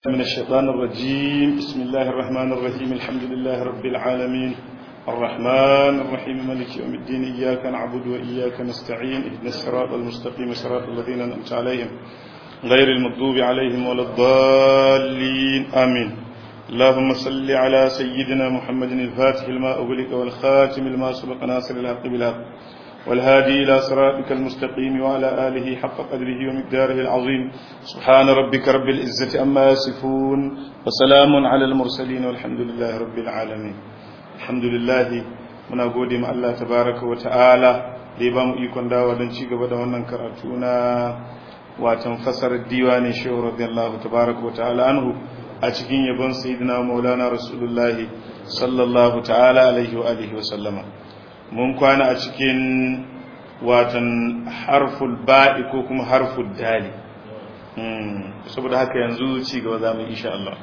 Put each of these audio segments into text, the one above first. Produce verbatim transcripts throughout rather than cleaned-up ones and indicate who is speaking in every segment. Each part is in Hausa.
Speaker 1: من الشيطان الرجيم. بسم الله الرحمن الرحيم. الحمد لله رب العالمين الرحمن الرحيم مالك يوم الدين. إياك نعبد وإياك نستعين. اهدنا الصراط المستقيم صراط الذين أنعمت عليهم غير المغضوب عليهم ولا الضالين آمين. اللهم صل على سيدنا محمد الفاتح لما أغلق والخاتم لما سبق ناصر الحق بالحق والهادي إلى صراطك المستقيم وعلى آله حق قدره ومقداره العظيم. سبحان ربك رب العزة أما يصفون وسلام على المرسلين والحمد لله رب العالمين. الحمد لله muna gode ma Allah tabaraka wa ta'ala da ya ba mu ikon dawa don ci gaba da wannan karatu na watan fasarar diwani shehu radiyallahu tabaraka wa ta'ala anhu a cikin yabon sayyidina maulana rasulullahi sallallahu ta'ala alaihi wa alihi wa sallama. mun kwana a cikin watan harful ba'i ko kuma harful dali saboda haka yanzu ci gaba zamu insha Allah.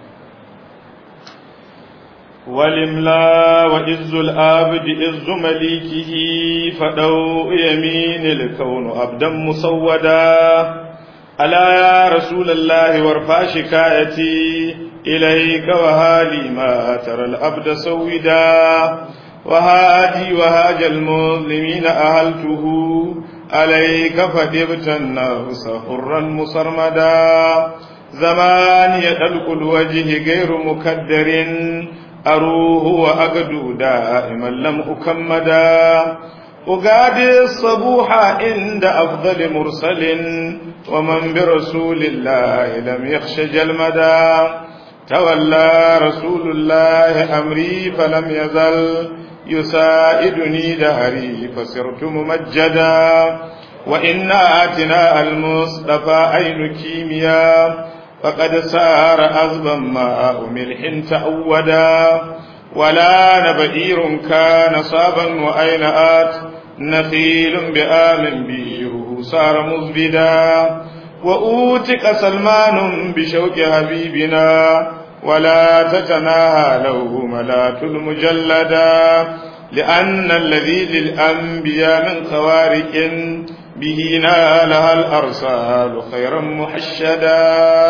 Speaker 1: walimla wa izzul abdi izzu malikihi fadau yaminil kaunu abdan musawwada ala ya rasulullahi warfa shikayati ilayka wa hali ma tara al abda sawida وهادي وهاج المظلمين أهلته عليك فدبت النفس حرا مصرمدا زمان يدلق الوجه غير مكدر أروه وأقدو دائما لم أكمدا أغادي الصبوح عند أفضل مرسل ومن برسول الله لم يخش جلمدا تولى رسول الله أمري فلم يزل يسائدني دهري فصرت ممجدا وإن آتنا المصطفى عين كيميا فقد سار أغبا ماء ملح تأودا ولا نبئير كان صابا وأين آت نخيل بآم بيره صار مزبدا وأوتك سلمان بشوك حبيبنا ولا تتناهى له ملات المجلدا لأن الذي للأنبياء من خوارق به نالها الأرسال خيرا محشدا.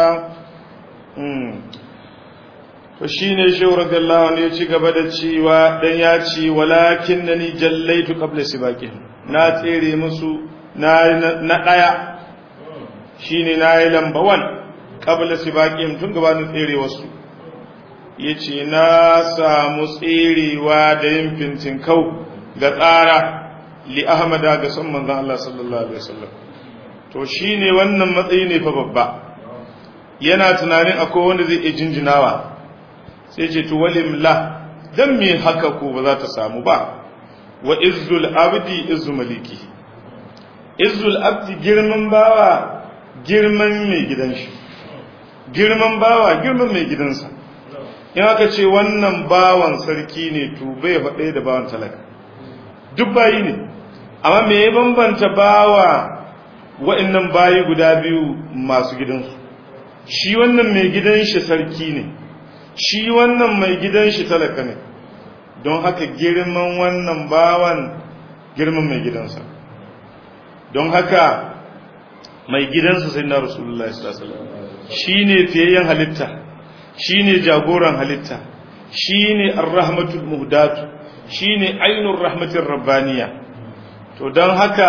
Speaker 1: فشين شو رضي الله عنه يجي قبل الشيوى دنياتي ولكنني جليت قبل سباكهم ناتيري مسو نقايا shine nayi lamba wan qabla sibaqihim tun gabanin tsere wasu yace na samu tserewa da yin fintin kau ga tsara li ahmada ga san manzon Allah sallallahu alaihi wasallam. to shine wannan matsayi ne fa babba, yana tunanin akwai wanda zai iya jinjinawa sai ce to walimla dan me haka ko ba za ta samu ba. wa izzul abdi izzu maliki, izzul abdi girman bawa girman mai gidan shi, girman bawa girman mai gidansa. in aka ce wannan bawan sarki ne to bai faɗe da bawan talaka, duk bayi ne. amma me ya bambanta bawa wa'annan bayi guda biyu masu gidansu? shi wannan mai gidan shi sarki ne, shi wannan mai gidan shi talaka ne. don haka girman wannan bawan girman mai gidansa. don haka mai gidansa sai na Rasulullahi sallallahu alaihi wasallam shine fiyayyen halitta, shine jagoran halitta, shine ar-rahmatul muhdatu, shine ainur rahmatir rabbaniya. to dan haka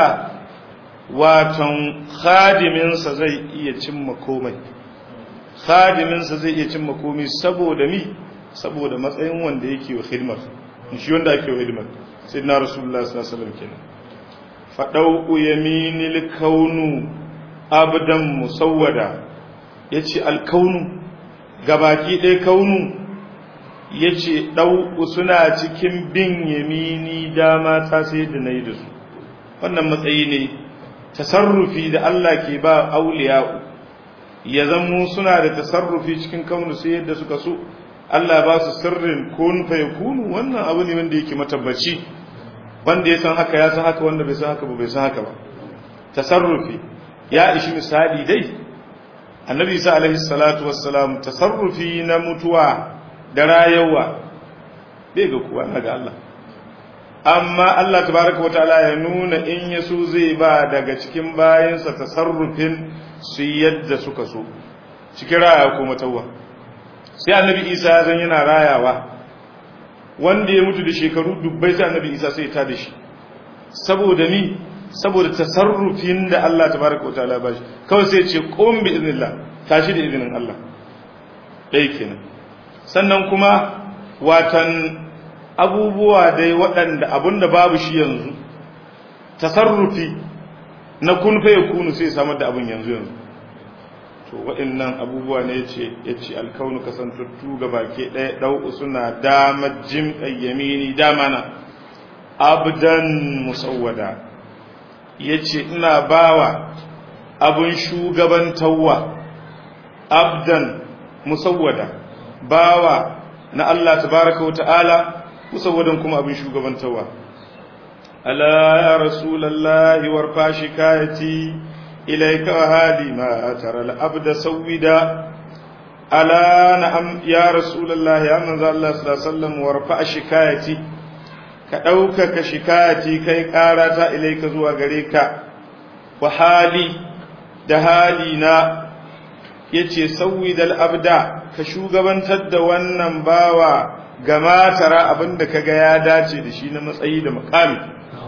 Speaker 1: watan khadimin sa zai iya cimma komai, khadimin sa zai iya cimma komai saboda mi saboda matsayin wanda yake wa khidmar, shi wanda yake wa khidmar sai na Rasulullahi sallallahu alaihi wasallam kenan. fadau yaminil kaunu abdan musawwada, yace alkaunu gabaki ɗaya kaunu yace ɗau suna cikin bin yamini dama ta sai da nayi da su. wannan matsayi ne tasarrufi da Allah ke ba auliya, ya zamo suna da tasarrufi cikin kaunu sai yadda suka so. Allah ba su sirrin kun fa yakunu, wannan abu ne wanda yake matabbaci, wanda ya san haka ya san haka, wanda bai san haka ba bai san haka ba. tasarrufi ya ishi misali dai annabi isa alaihi salatu wassalam tasarrufi na mutuwa da rayuwa bai ga kuwa na ga Allah, amma Allah tabaraka wa ta'ala ya nuna in yaso zai ba daga cikin bayansa tasarrufin su yadda suka so. cikin raya ko matawwa sai annabi Isa zan yana rayawa wanda ya mutu da shekaru dubbai sai annabi Isa sai ya tada shi saboda ni saboda tasarrufin da Allah tabaraka wa ta'ala ba shi kawai sai ya ce qum bi idnillah tashi da izinin Allah dai kenan sannan kuma watan abubuwa dai waɗanda abunda babu shi yanzu tasarrufi na kun fa yakunu sai samar da abun yanzu yanzu to waɗannan abubuwa ne yace yace alkaunu kasantattu gabake ɗaya dau suna dama jim ayyamini damana abdan musawwada yace ina bawa abun shugabantawa abdan musawwada bawa na Allah tabaraka wa ta'ala musawwadan kuma abun shugabantawa ala ya rasulullahi warfa shikayati ilayka wa hali ma tara al-abda sawida ala na'am ya rasulullahi ya manzo Allah sallallahu alaihi wasallam warfa shikayati ka ɗaukaka shikayati kai ƙarata ilaika zuwa gare ka wa hali da hali na yace sawidal abda ka shugabantar da wannan bawa ga matara abinda kaga ya dace da shi na matsayi da makami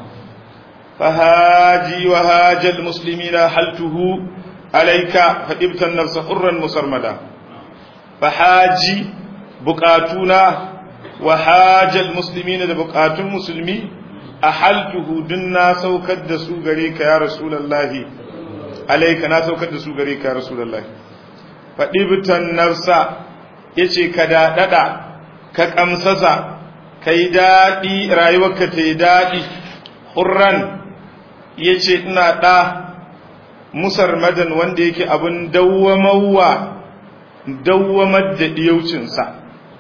Speaker 1: fahaji wa hajal muslimina haltuhu alayka fadibta an-nafsa hurran musarmada fahaji buqatuna wa hajal muslimina da buqatun musulmi ahaltuhu dunna saukar da su gare ka ya rasulullahi alayka na saukar da su gare ka ya rasulullahi fadibtan nafsa yace ka dadada ka kamsasa kai dadi rayuwarka ta yi dadi hurran yace ina da musarmadan wanda yake abun dawwamawa dawwamar da diyaucin sa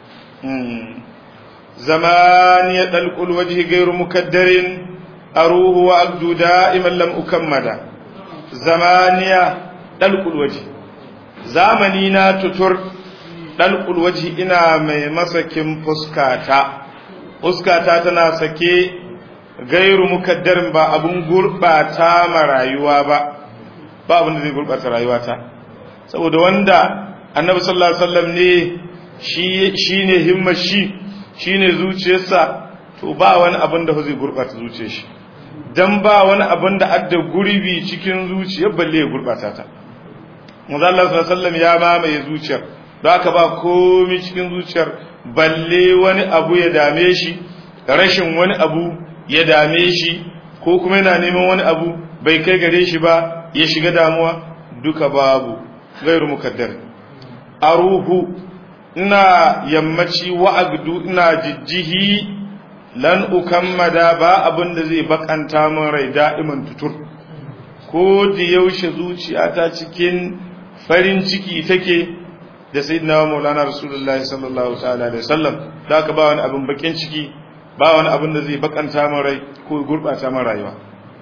Speaker 1: زمان يدلق الوجه غير مكدر أروه وأبدو دائما لم أكمدا زمان يدلق الوجه زمانينا تتر دلق الوجه إنا ممسكم فسكاتا فسكاتا تناسكي غير مكدر با أبن غرباتا مرايوا با با أبن ذي غرباتا رايواتا سأود واندا النبي صلى الله عليه وسلم ني shi ne himmar shi shi ne zuciyarsa to ba wani abin da zai gurɓata zuciyar shi don ba wani abin da adda gurbi cikin zuciyar balle ya gurɓata ta manzo Allah sallallahu alaihi wasallam ya mamaye zuciyar don haka ba komai cikin zuciyar balle wani abu ya dame shi rashin wani abu ya dame shi ko kuma yana neman wani abu bai kai gare shi ba ya shiga damuwa duka babu gairu mukaddar aruhu ina yammaci wa'agdu ina jijjihi lan ukammada ba abin da zai bakanta min rai da'iman tutur ko da yaushe zuciyata cikin farin ciki take da sayyidina maulana rasulullahi sallallahu ta'ala alaihi wasallam da ka ba wani abin bakin ciki ba wani abin da zai bakanta min rai ko gurbata min rayuwa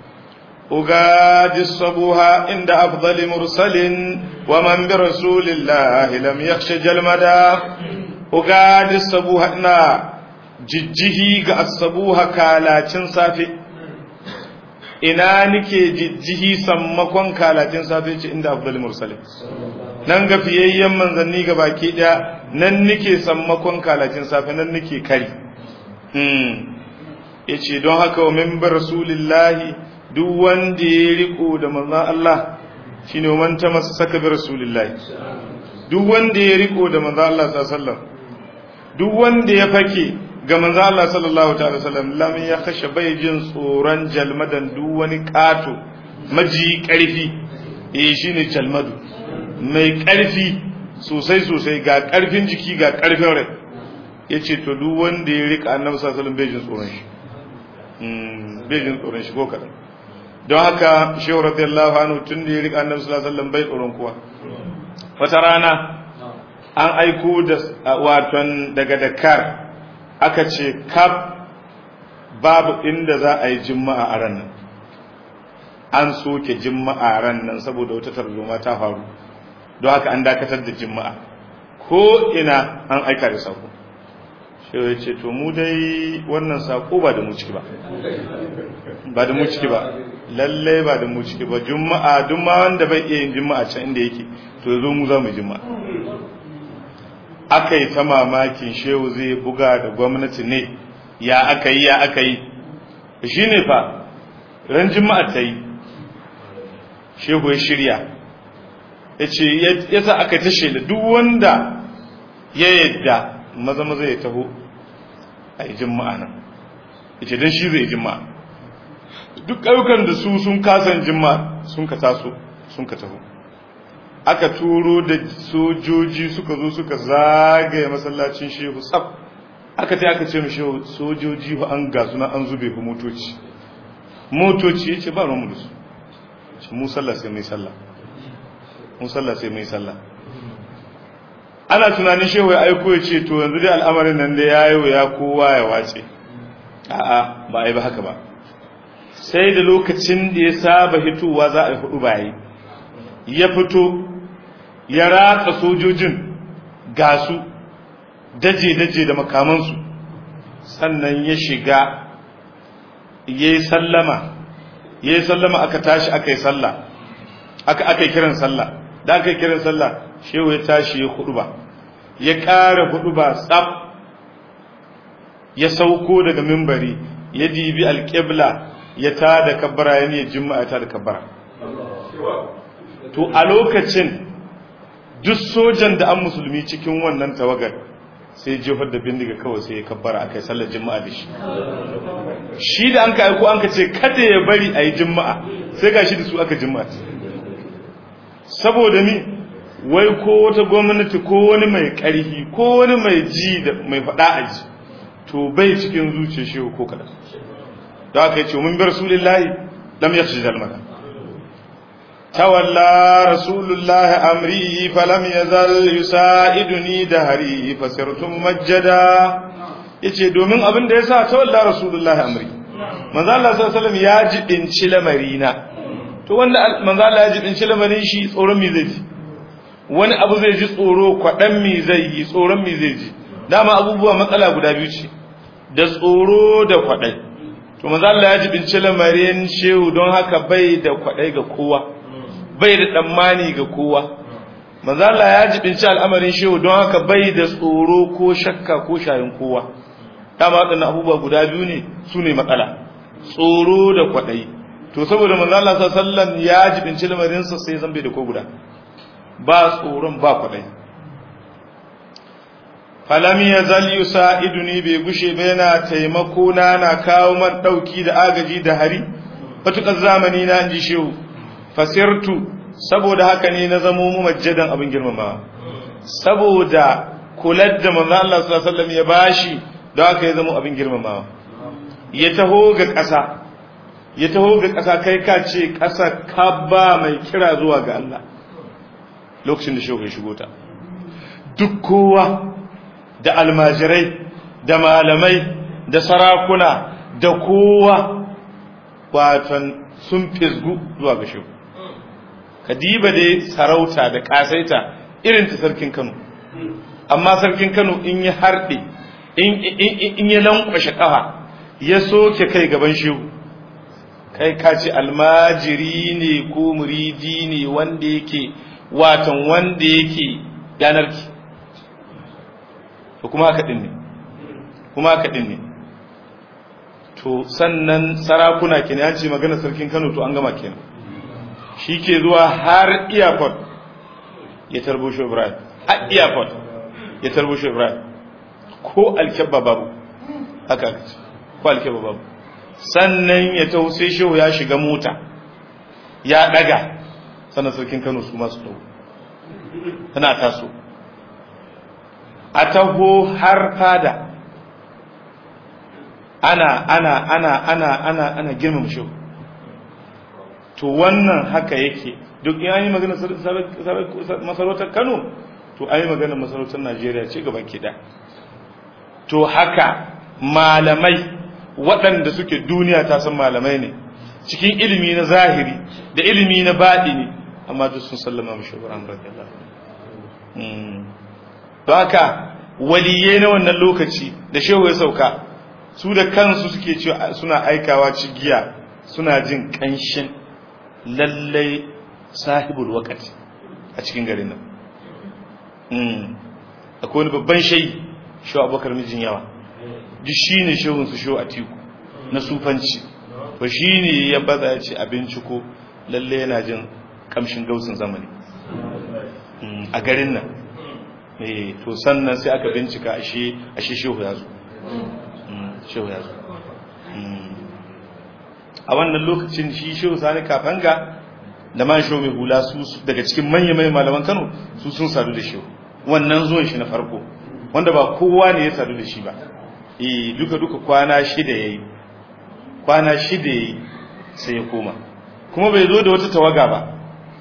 Speaker 1: أغادي الصبوها عند أفضل مرسل ومن برسول الله لم يخش جلمدا أغادي الصبوها نا ججهي الصبوها كالاتين صافي ina nike jijjihi sammakon kalacin safe ce inda afdal mursalin nan ga fiyayyen manzanni ga baki daya nan nike sammakon kalacin safe nan nike kari hmm yace don haka wa min rasulillahi duk wanda ya riko da manzon Allah shine man ta masa saka bi rasulillahi duk wanda ya riko da manzon Allah sallallahu alaihi wasallam duk wanda ya fake ga manzon Allah sallallahu alaihi wasallam lam ya khasha bai jin tsoron jalmadan duk wani kato maji karfi eh shine jalmadu mai karfi sosai sosai ga karfin jiki ga karfin rai yace to duk wanda ya rika annabi sallallahu alaihi wasallam bai jin tsoron shi mm bai jin tsoron shi ko kadan don haka shehu radiyallahu anhu tun da ya rika annabi sallallahu alaihi wasallam bai tsoron kowa wata rana an aiko da waton daga Dakar aka ce kaf babu inda za a yi juma'a a ran nan an soke juma'a ran nan saboda wata tarzoma ta faru don haka an dakatar da juma'a ko ina an aika da sako shi ya ce to mu dai wannan sako ba da mu ciki ba ba da mu ciki ba lalle ba da mu ciki ba juma'a duk ma wanda bai iya yin juma'a can inda yake to to yazo mu za mu jima'a. Aka yi ta mamakin shehu zai buga da gwamnati ne, ya aka yi ya aka yi shi ne fa ran jima'a ta yi shehu ya shirya ya ce ya sa aka ta shela duk wanda ya yadda maza maza ya taho a yi jima'a nan ya ce don shi zai jima'a duk ƙauyukan da su sun kasan jima'a sun ka taso sun ka taho aka turo da sojoji suka zo suka zagaye masallacin shehu tsaf aka ta aka ce mu shehu sojoji ba an ga suna an zube ku motoci motoci yace ba ruwan mu su ce mu sallah sai mai sallah mu sallah sai mai sallah ana tunanin shehu ya aiko ya ce to yanzu dai al'amarin nan da yayo ya kowa ya wace a'a ba ai ba haka ba sai da lokacin da ya saba hitowa za a yi hudu bayi ya fito ya ratsa sojojin gasu daje-daje da makamansu sannan ya shiga ya yi sallama ya yi sallama aka tashi aka yi sallah aka aka yi kiran sallah da aka yi kiran sallah shehu ya tashi ya hudu ba ya ƙara hudu ba tsab ya sauko daga mimbari ya dibi alƙibla ya ta da kabbara ya ne juma'a ta da kabbara to a lokacin duk sojan da an musulmi cikin wannan tawagar sai jefar da bindiga kawai sai ya kabbara akai sallar juma'a da shi shi da an ka aiko an ka ce kada ya bari a yi juma'a sai ga shi da su aka juma'a saboda ni wai ko wata gwamnati ko wani mai ƙarfi ko wani mai ji da mai faɗa a ji to bai cikin zuciya shi ko kada da aka yi ce mun bi rasulillahi lam yakhshi zalmaka تولى رسول الله أمري فلم يزل يساعدني دهري فسرت ممجدا yace domin abin da yasa tawalla rasulullahi amri manzo Allah sallallahu alaihi wasallam ya jibinci lamarina to wanda manzo Allah ya jibinci lamarin shi tsoron mi zai ji wani abu zai ji tsoro kwadan mi zai yi tsoron mi zai ji dama abubuwa matsala guda biyu ce da tsoro da kwadai to manzo Allah ya jibinci lamarin shehu don haka bai da kwadai ga kowa bai da tsammani ga kowa manzo Allah ya jibinci al'amarin shehu don haka bai da tsoro ko shakka ko shayin kowa dama wadannan abubuwa guda biyu ne su ne matsala tsoro da kwadai to saboda manzo Allah sallallahu alaihi wasallam ya jibinci lamarin sa sai zan bai da ko guda ba tsoron ba kwadai falam yazal yusaiduni bai gushe ba yana taimako na na kawo man dauki da agaji da hari fatukar zamani na inji shehu fasirtu saboda haka ne na zamo mu majjadan abin girmamawa saboda kular da manzo Allah sallallahu alaihi wasallam ya bashi da haka ya zamo abin girmamawa ya taho ga ƙasa ya taho ga ƙasa kai ka ce ƙasa kabba mai kira zuwa ga Allah lokacin da shehu ya shigo ta duk kowa da almajirai da malamai da sarakuna da kowa watan sun fisgu zuwa ga shehu kadiba dai sarauta da kasaita irin ta sarkin Kano amma sarkin Kano in ya harde in in ya lankwashe kafa ya soke kai gaban shehu kai ka ce almajiri ne ko muridi ne wanda yake watan wanda yake yanarki to kuma haka din ne kuma haka din ne to sannan sarakuna kenan an ce magana sarkin Kano to an gama kenan shi ke zuwa har airport ya tarbo shi Ibrahim a airport ya tarbo shi Ibrahim ko alkebba babu haka ko alkebba babu sannan ya taho sai shehu ya shiga mota ya daga sannan sarkin Kano su masu taho tana taso a taho har fada ana ana ana ana ana ana girmama shehu to wannan haka yake duk in yi magana masarautar Kano to ayi magana masarautar Najeriya ce gaban kida to haka malamai waɗanda suke duniya ta san malamai ne cikin ilimi na zahiri da ilimi na baɗini amma duk sun sallama mu shehu Ibrahim radiyallahu anhu to haka waliyai na wannan lokaci da shehu ya sauka su da kansu suke cewa suna aikawa cigiya suna jin kanshin lallai sahibul waqti a cikin garin nan mm akwai wani babban shehi shehu Abubakar mijin yawa duk shine shehun su shehu Atiku na sufanci to shine ya baza ya ce abinci ko lalle yana jin kamshin gausin zamani a garin nan eh to sannan sai aka bincika ashe ashe shehu ya zo shehu ya zo a wannan lokacin shi shehu Sani Kafanga da man shehu mai hula su daga cikin manyan manyan malaman Kano su sun sadu da shehu wannan zuwan shi na farko wanda ba kowa ne ya sadu da shi ba eh duka duka kwana shida yayi kwana shida yayi sai ya koma kuma bai zo da wata tawaga ba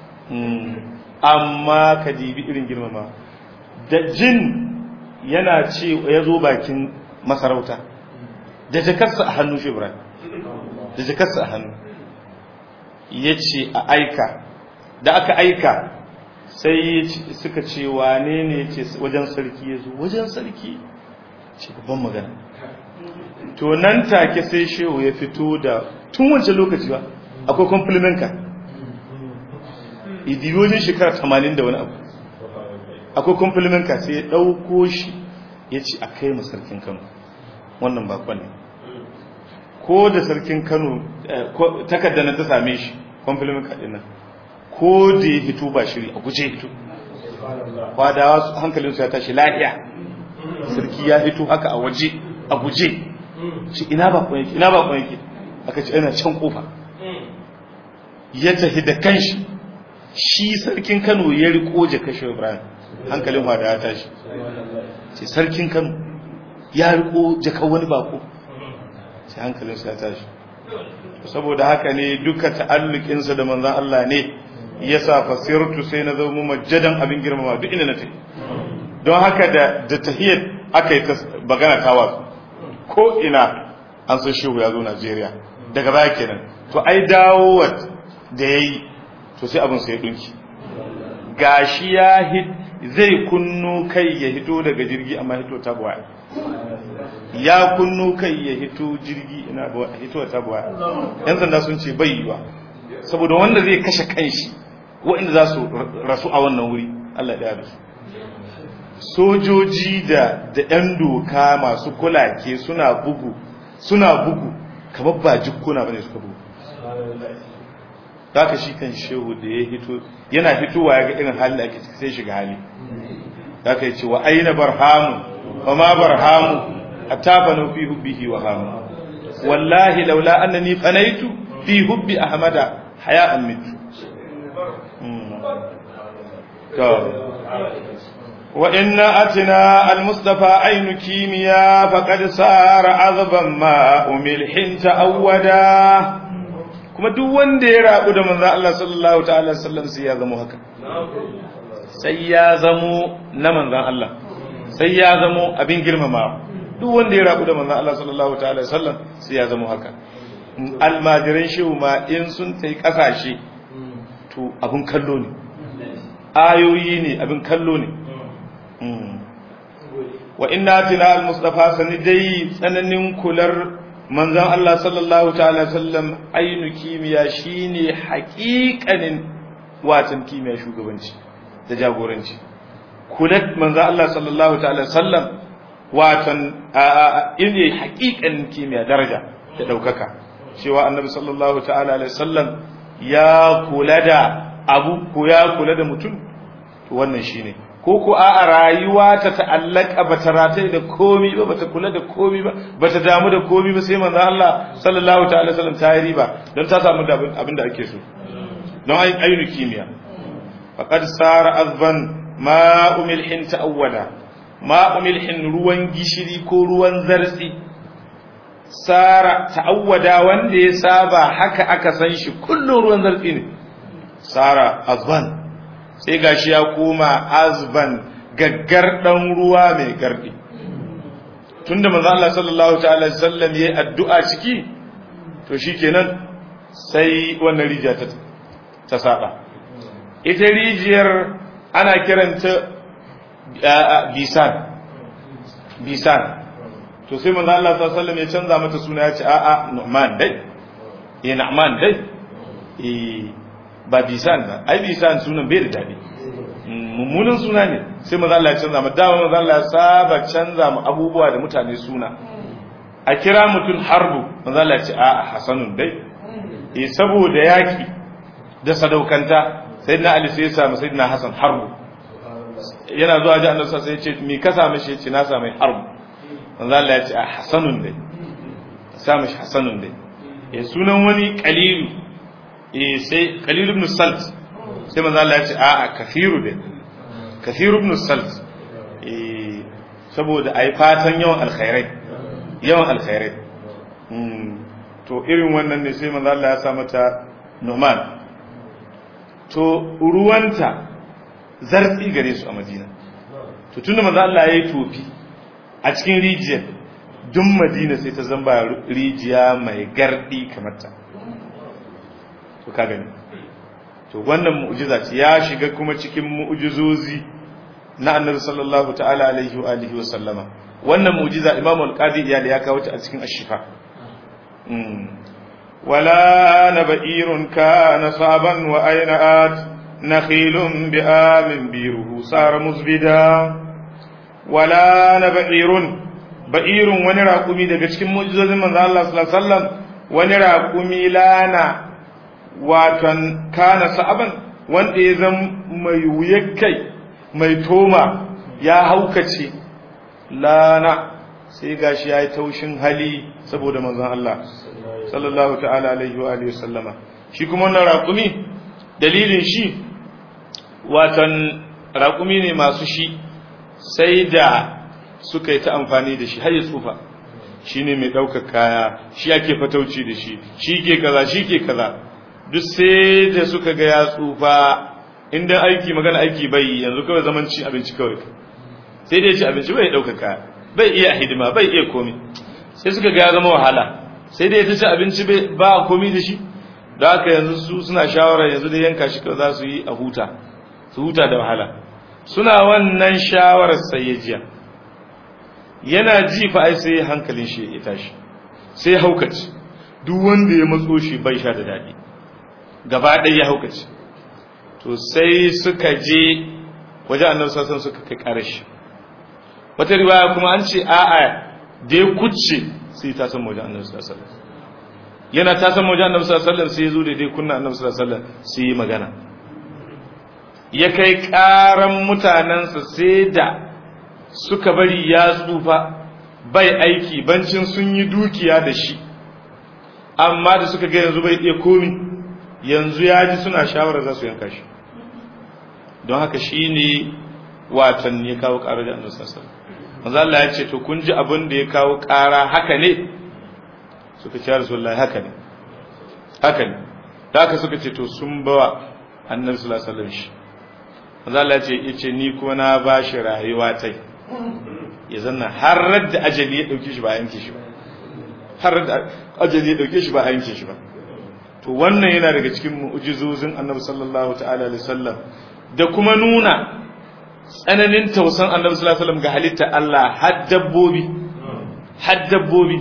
Speaker 1: amma ka dibi irin girmama da jin yana ce ya zo bakin masarauta da jakarsa a hannu shi Ibrahim da jakarsa a hannu ya ce a aika da aka aika sai suka ce wane ne ce wajen sarki ya zo wajen sarki ce babban magana to nan take sai shehu ya fito da tun wancan lokaci ba akwai compliment ka idiyojin shekara tamanin da wani abu akwai compliment ka sai ya ɗauko shi ya ce a kai mu sarkin Kano wannan bakon ne ko da sarkin Kano takardar ta same shi compliment ka dinnan ko da ya fito ba shiri a guje fito kwadawa hankalinsu ya tashi lafiya sarki ya fito haka a waje a guje shi ina ba yake ina ba yake aka ce ina can kofa ya tafi da kanshi shi sarkin Kano ya riko jaka Shehu Ibrahim hankalin wada ya tashi ce sarkin Kano ya riko jaka wani bako sai hankalin sa ya tashi saboda haka ne duka ta'allukin sa da manzon Allah ne yasa fasirtu sai na zama majjadan abin girmama duk inda na tafi don haka da da tahiyyat akai ta bagana tawa ko ina an san shehu ya zo Najeriya daga baya kenan to ai dawowar da yayi to sai abin sai ya dinki gashi ya zai kunno kai ya hito daga jirgi amma hito ta buwa ya kunno kai ya hito jirgi ina ba hito ta buwa yan sanda sun ce bai yiwa saboda wanda zai kashe kanshi wanda za su rasu a wannan wuri Allah ya da su sojoji da da ɗan doka masu kulake suna bugu suna bugu kamar ba jikkuna bane suka bugu zaka shi kan shehu da ya hito yana fitowa ya ga irin halin da ake ciki sai shiga hali zaka yi cewa aina barhamu wa ma barhamu atafanu fi hubbihi wa hamu wallahi laula annani fanaitu fi hubbi ahmada haya'an mitu وإن أتنا المصطفى عين كيميا فقد صار عذبا ما ملح تأودا kuma duk wanda ya rabu da manzo Allah sallallahu ta'ala sallam sai ya zamo haka sai ya zamo na manzon Allah sai ya zamo abin girmama duk wanda ya rabu da manzo Allah sallallahu ta'ala sallam sai ya zamo haka almajiran shehu ma in sun tai kasashe to abin kallo ne ayoyi ne abin kallo ne wa inna tina al-mustafa sanidai tsananin kular manzon Allah sallallahu ta'ala sallam ainu kimiya shine haƙiƙanin watan kimiya shugabanci da jagoranci kulat manzon Allah sallallahu ta'ala sallam watan ne haƙiƙanin kimiya daraja da daukaka cewa annabi sallallahu ta'ala alaihi sallam ya kula da abu ko ya kula da mutum to wannan shine ko ko a rayuwa ta ta'allaka bata ratai da komi ba bata kula da komi ba bata damu da komi ba sai manzo Allah sallallahu ta'ala sallam ta yi riba don ta samu abin da ake so don ai ayyuka kimiya faqad sara azban ma umilhin ta'awwada ma umilhin ruwan gishiri ko ruwan zartsi sara ta'awwada wanda ya saba haka aka san shi kullun ruwan zartsi ne sara azban sai gashi ya koma azban gaggar dan ruwa mai gardi tunda manzo Allah sallallahu ta'ala sallam yayi addu'a ciki to shikenan sai wannan rijiya ta ta saba ita rijiyar ana kiranta bisan bisan to sai manzo Allah sallallahu alaihi wasallam ya canza mata suna ya ce a a Nu'man dai eh Nu'man dai eh ba bisan ba ai bisan sunan bai da dadi mummunan suna ne sai manzo Allah ya canza mu dama manzo Allah ya saba canza mu abubuwa da mutane suna a kira mutum harbu manzo Allah ya ce a'a hasanun dai eh saboda yaki da sadaukanta sayyidina Ali sai ya samu sayyidina Hassan harbu yana zuwa ji annabi sai ya ce me ka samu shi ya ce na samu harbu manzo Allah ya ce a hasanun dai samu shi hasanun dai eh sunan wani qalilu eh sai qalil ibn salt sai manzo Allah ya ce a'a kafiru dai kafiru ibn salt eh saboda ai fatan yawan alkhairai yawan alkhairai to irin wannan ne sai manzo Allah ya sa mata Numan to ruwanta zartsi gare su a Madina to tunda manzo Allah ya yi tofi a cikin rijiyar duk Madina sai ta zamba rijiya mai gardi kamar ta to ka gani to wannan mu'jiza ce ya shiga kuma cikin mu'jizozi na Annabi sallallahu ta'ala alaihi wa alihi wa sallama wannan mu'jiza Imam al-Qadi Iyad ya kawo ta a cikin Ash-Shifa wala nabirun kana saban wa ayna'at nakhilun bi'amin biruhu sar muzbida wala nabirun ba'irun wani raqumi daga cikin mu'jizozin manzo Allah sallallahu alaihi wasallam wani raqumi lana watan kana sa'aban wanda ya zama mai wuyar kai mai toma ya haukace lana sai gashi yayi taushin hali saboda manzon Allah sallallahu ta'ala alaihi wa alihi wasallama shi kuma wannan raqumi dalilin shi watan raqumi ne masu shi sai da suka yi ta amfani da shi har ya tsufa shine mai daukar kaya shi ake fatauci da shi shi ke kaza shi ke kaza duk sai da suka ga ya tsufa inda aiki magana aiki bai yanzu kawai zaman ci abinci kawai sai dai ci abinci bai dauka kaya bai iya hidima bai iya komi sai suka ga ya zama wahala sai dai ta ci abinci bai ba komi da shi da haka yanzu su suna shawara yanzu da yanka shi kawai za su yi a huta su huta da wahala suna wannan shawarar sai ya jiya yana ji fa ai sai hankalin shi ya tashi sai haukaci duk wanda ya matso shi bai sha da dadi gaba ɗaya ya haukace to sai suka je waje annabi sallallahu suka kai karashi wata riwaya kuma an ce a'a da ya kucce sai ta san waje annabi sallallahu yana ta san waje annabi sallallahu sai ya zo da dai kunna annabi sallallahu sai yi magana ya kai karan mutanansa sai da suka bari ya tsufa bai aiki bancin sun yi dukiya da shi amma da suka ga yanzu bai iya komi yanzu ya ji suna shawarar za su yanka shi don haka shi ne watan ya kawo ƙara da annabi sallallahu alaihi wasallam Allah ya ce to kun ji abin da ya kawo ƙara haka ne suka ce rasulullahi haka ne haka ne da haka suka ce to sun bawa annabi sallallahu alaihi wasallam shi Allah ya ce yace ni kuma na ba shi rayuwa tai ya zanna har da ajali ya dauke shi ba yanke shi ba har da ajali ya dauke shi ba yanke shi ba to wannan yana daga cikin mu'jizozin annabi sallallahu ta'ala alaihi wasallam da kuma nuna tsananin tausan annabi sallallahu alaihi wasallam ga halitta Allah har dabbobi har dabbobi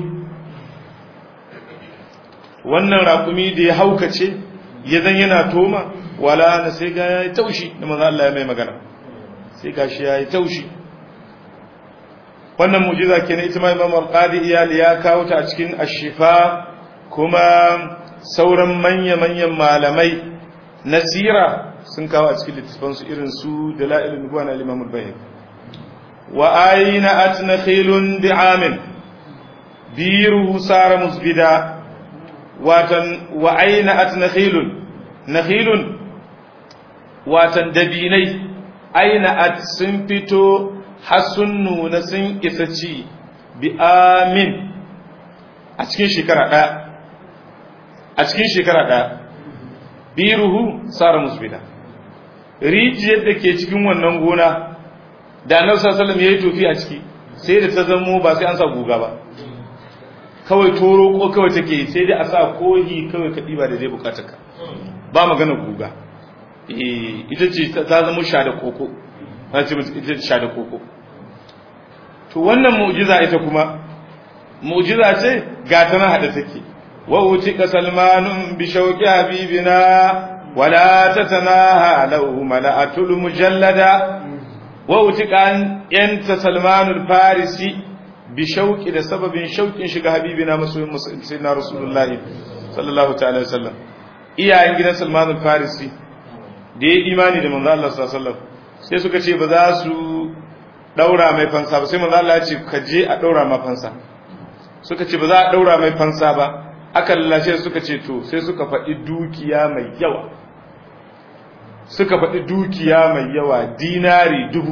Speaker 1: wannan raƙumi da ya haukace ya zan yana toma wala na sai ga yayi taushi da manzo Allah ya mai magana sai gashi yayi taushi wannan mu'jiza kenan ita ma Imam Al-Qadi Iyal ya kawo ta a cikin Ash-Shifa kuma sauran manya-manyan malamai na sira sun kawo a cikin littafansu irin su Dalailun Nubuwa na Imam Al-Bayhaqi wa ayna atnakhilun bi'amin biruhu sara musbida watan wa ayna atnakhilun nakhilun watan dabinai ayna at sun fito hasunnu na sun isa ci bi'amin a cikin shekara ɗaya a cikin shekara ɗaya biruhu sara musbida rijiyar da ke cikin wannan gona da annabi sallallahu alaihi wasallam yayi tofi a ciki sai da ta zamo ba sai an sa guga ba kawai toro ko kawai take sai dai a sa kohi kawai ka diba da zai bukata ka ba magana guga eh ita ce ta zama sha da koko ta ce ita ce sha da koko to wannan mu'jiza ita kuma mu'jiza ce ga ta na hada take wa utika salmanun bi shauqi habibina wala tatanaha lahu mala'atul mujallada wa utiqan yanta salmanul farisi bi shauqi da sababin shauqin shiga habibina masoyin sayyidina rasulullahi sallallahu ta'ala wasallam iyayen gidan salmanul farisi da ya imani da manzo Allah sallallahu alaihi wasallam sai suka ce ba za su daura mai fansa ba sai manzo Allah ya ce ka je a daura ma fansa suka ce ba za a daura mai fansa ba aka lallashe suka ce to sai suka faɗi dukiya mai yawa suka faɗi dukiya mai yawa dinari dubu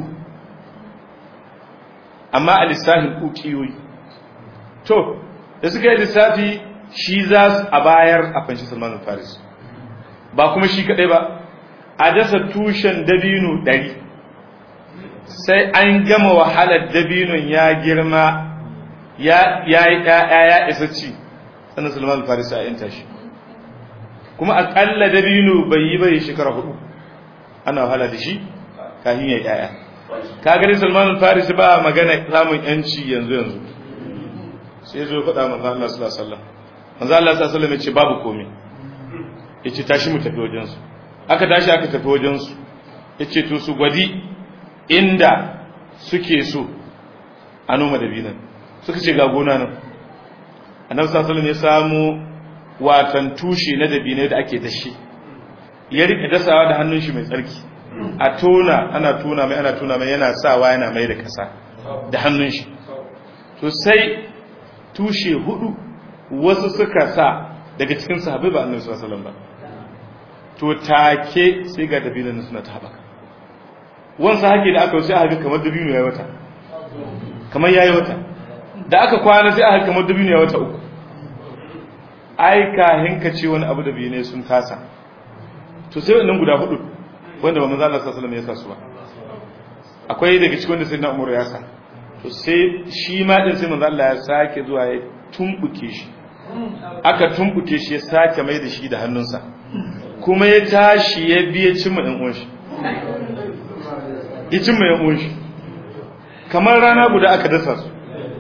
Speaker 1: amma a lissafin ukiyoyi to da suka yi lissafi shi za su a bayar a fanshi Salman al-Farisi ba kuma shi kadai ba a dasa tushen dabino ɗari sai an gama wahalar dabinon ya girma ya yi ɗaya ya isa ci sannan Salman al-Farisi a yanta shi kuma aƙalla dabino bai yi bai shekara hudu ana wahala da shi kafin ya yaya ka gani Salman al-Farisi ba magana samun yanci yanzu yanzu sai zo faɗa manzo Allah sallallahu alaihi wasallam manzo Allah sallallahu alaihi wasallam ya ce babu komai yace tashi mu tafi wajen su aka tashi aka tafi wajen su yace to su gwadi inda suke so a noma dabinan suka ce ga gona nan annabi sallallahu alaihi wasallam ya samu watan tushe na dabinai da ake dashi ya rike dasawa da hannun shi mai tsarki a tona ana tona mai ana tona mai yana sawa yana mai da kasa da hannun shi to sai tushe hudu wasu suka sa daga cikin sahabbai ba annabi sallallahu alaihi wasallam ba to take sai ga dabinan suna ta habaka wansa hake da aka wuce aka kamar dabino yayi wata kamar yayi wata da aka kwana sai aka kamar dabino yayi wata uku ai kahin ka ce wani abu da biyu ne sun tasa to sai wannan guda hudu wanda ba manzo Allah sallallahu alaihi wasallam ya sa su ba akwai daga cikin wanda sai na Umar ya sa to sai shi ma din sai manzo Allah ya sake zuwa ya tumbuke shi aka tumbuke shi ya sake mai da shi da hannunsa kuma ya tashi ya biye cimma ɗan uwan shi ya cimma ɗan uwan shi kamar rana guda aka dasa su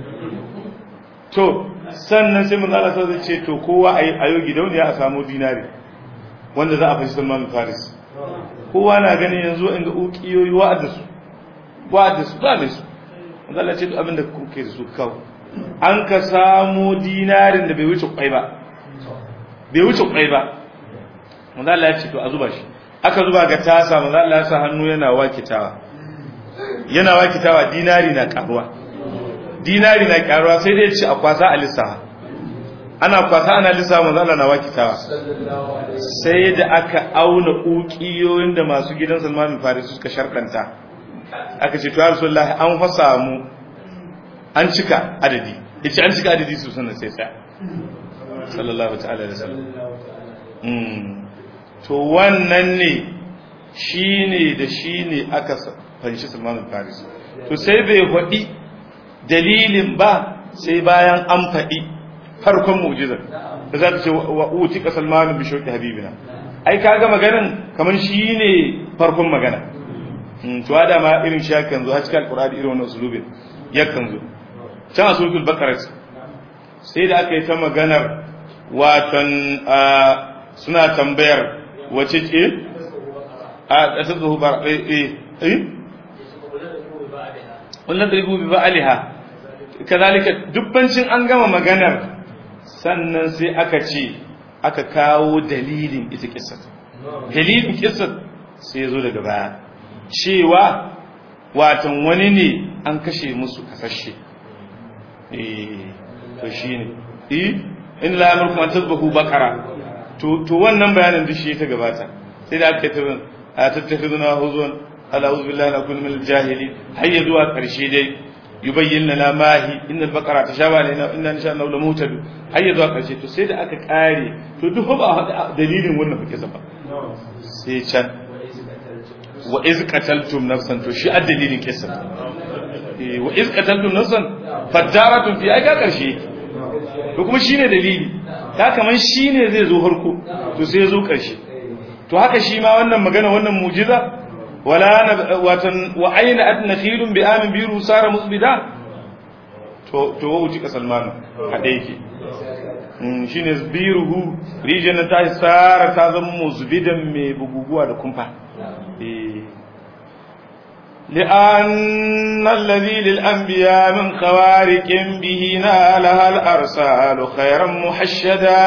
Speaker 1: to sannan sai manzo Allah sai ce to kowa ayo gidauniya a samu dinari wanda za a fashi Salman al-Farisi kowa na ganin yanzu in ga ukiyoyi wa'ada su wa'ada su ba su manzo Allah ce to abinda kuke da su kawo an ka samu dinarin da bai wuce kwai ba bai wuce kwai ba manzo Allah ya ce to a zuba shi aka zuba ga tasa manzo Allah ya sa hannu yana wakitawa yana wakitawa dinari na karuwa dinari na karuwa sai dai ci a kwasa a lissafa ana kwasa ana lissafa manzo Allah na wakitawa sai da aka auna ukiyoyin da masu gidan Salman al-Farisi suka sharkanta aka ce to ya Rasulullahi an fasa mu an cika adadi yace an cika adadi su sanan sai sai sallallahu ta'ala alaihi wasallam mm to wannan ne shine da shine aka fanshi Salman al-Farisi to sai bai hadi dalilin ba sai bayan an faɗi farkon mu'jizar da za ta ce wa uti ka Salman bi shauqi habibina ai kaga maganan kaman shine farkon magana to da ma irin shakan zo har cikin alqur'ani irin wannan usulubin yakan zo can suratul baqara sai da aka yi ta maganar watan suna tambayar wace ce a tasawuf ba eh eh wannan da rubu ba aliha kazalika dubbancin an gama maganar sannan sai aka ce aka kawo dalilin ita kissa dalilin kissa sai ya zo daga baya cewa watan wani ne an kashe musu kasashe eh to shine eh in la amrukum an tadbahu baqara to to wannan bayanin duk shi ta gabata sai da aka tabbata a tattakhiduna huzwan ala uzu billahi la kun min al-jahili hayya zuwa karshe dai yubayyin lana mahi innal baqara tashaba lana inna insha Allah la mutadu hayya zuwa karshe to sai da aka kare to duk ba dalilin wannan fike zaba sai can wa iz qataltum nafsan to shi addalilin kissa eh wa iz qataltum nafsan fadaratun fi aka karshe to kuma shine dalili ta kaman shine zai zo harko to sai ya zo karshe to haka shi ma wannan magana wannan mu'jiza wala watan wa ayna adnakhilun bi amin biru sara musbida to to wuci ka Salman hade yake shine biruhu rijiyar ta sara ta zama muzbidan mai buguguwa da kumfa لأن الذي للأنبياء من خوارق به نالها الأرسال خيرا محشدا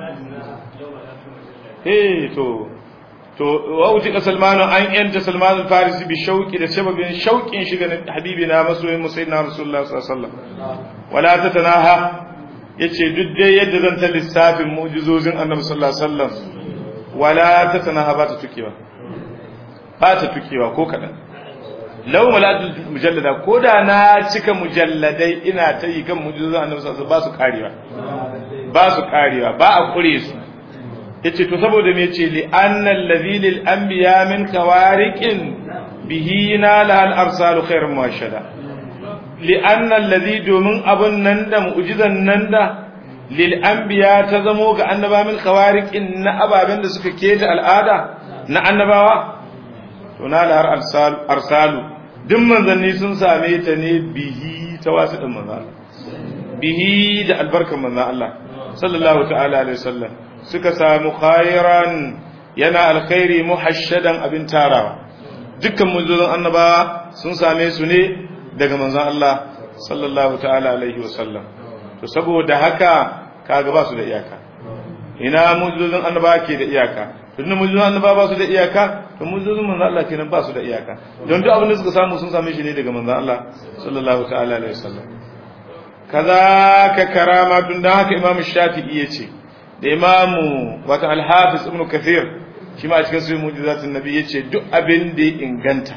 Speaker 1: إيه تو تو وأوتي سلمان أن أنت سلمان الفارسي بالشوك إلى سبب شوك إن شغل حبيبنا مسوي سيدنا رسول الله صلى الله عليه وسلم ولا تتناهى yace duk dai yadda zan ta lissafin mu'jizozin annabi sallallahu alaihi wasallam wala tatanaha ba ta tukewa ba ta tukewa ko kadan law malatul mujallada ko da na cika mujalladai ina ta yi kan mu'jizozin annabi sallallahu alaihi wasallam ba su karewa ba su karewa ba a kure su yace to saboda me yace li annal ladhi lil anbiya min kawariqin bihi nala al arsalu khairun muashada لأن الذي دومن أبن نندا مؤجزا نندا للأنبياء تزمو كأنبا من خوارق إن أبا بند سككيت الآدة نأنبا تنال أرسال أرسال دمن ذني سن ساميتني به تواسط من الله به دا البركة من الله صلى الله تعالى عليه وسلم سكسام خيرا ينا الخير محشدا أبن تارا دكا منذ أنبا سن ساميتني daga manzon Allah sallallahu ta'ala alaihi wasallam to saboda haka kaga ba su da iyaka ina mu'jizun annaba ke da iyaka tunda mu'jizun annaba ba su da iyaka to mu'jizun manzon Allah kenan ba su da iyaka don duk abin da suka samu sun same shi ne daga manzon Allah sallallahu ta'ala alaihi wasallam kaza ka karamatun da haka Imam Shafi'i yace da Imam wata al-Hafiz Ibn Kathir shi ma a cikin sahih mu'jizatun nabi yace duk abin da ya inganta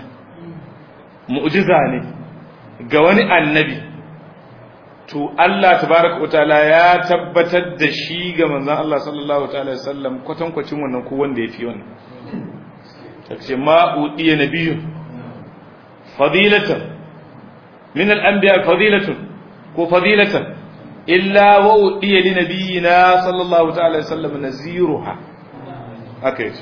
Speaker 1: mu'jiza ne ga wani annabi to Allah tabaraka wataala ya tabbatar da shi ga manzon Allah sallallahu ta'ala wasallam kwatankwacin wannan ko wanda yafi wannan tace ma udiya nabiyyun fadilatan min al-anbiya fadilatun ko fadilatan illa wa udiya li nabiyyina sallallahu ta'ala wasallam naziruha akai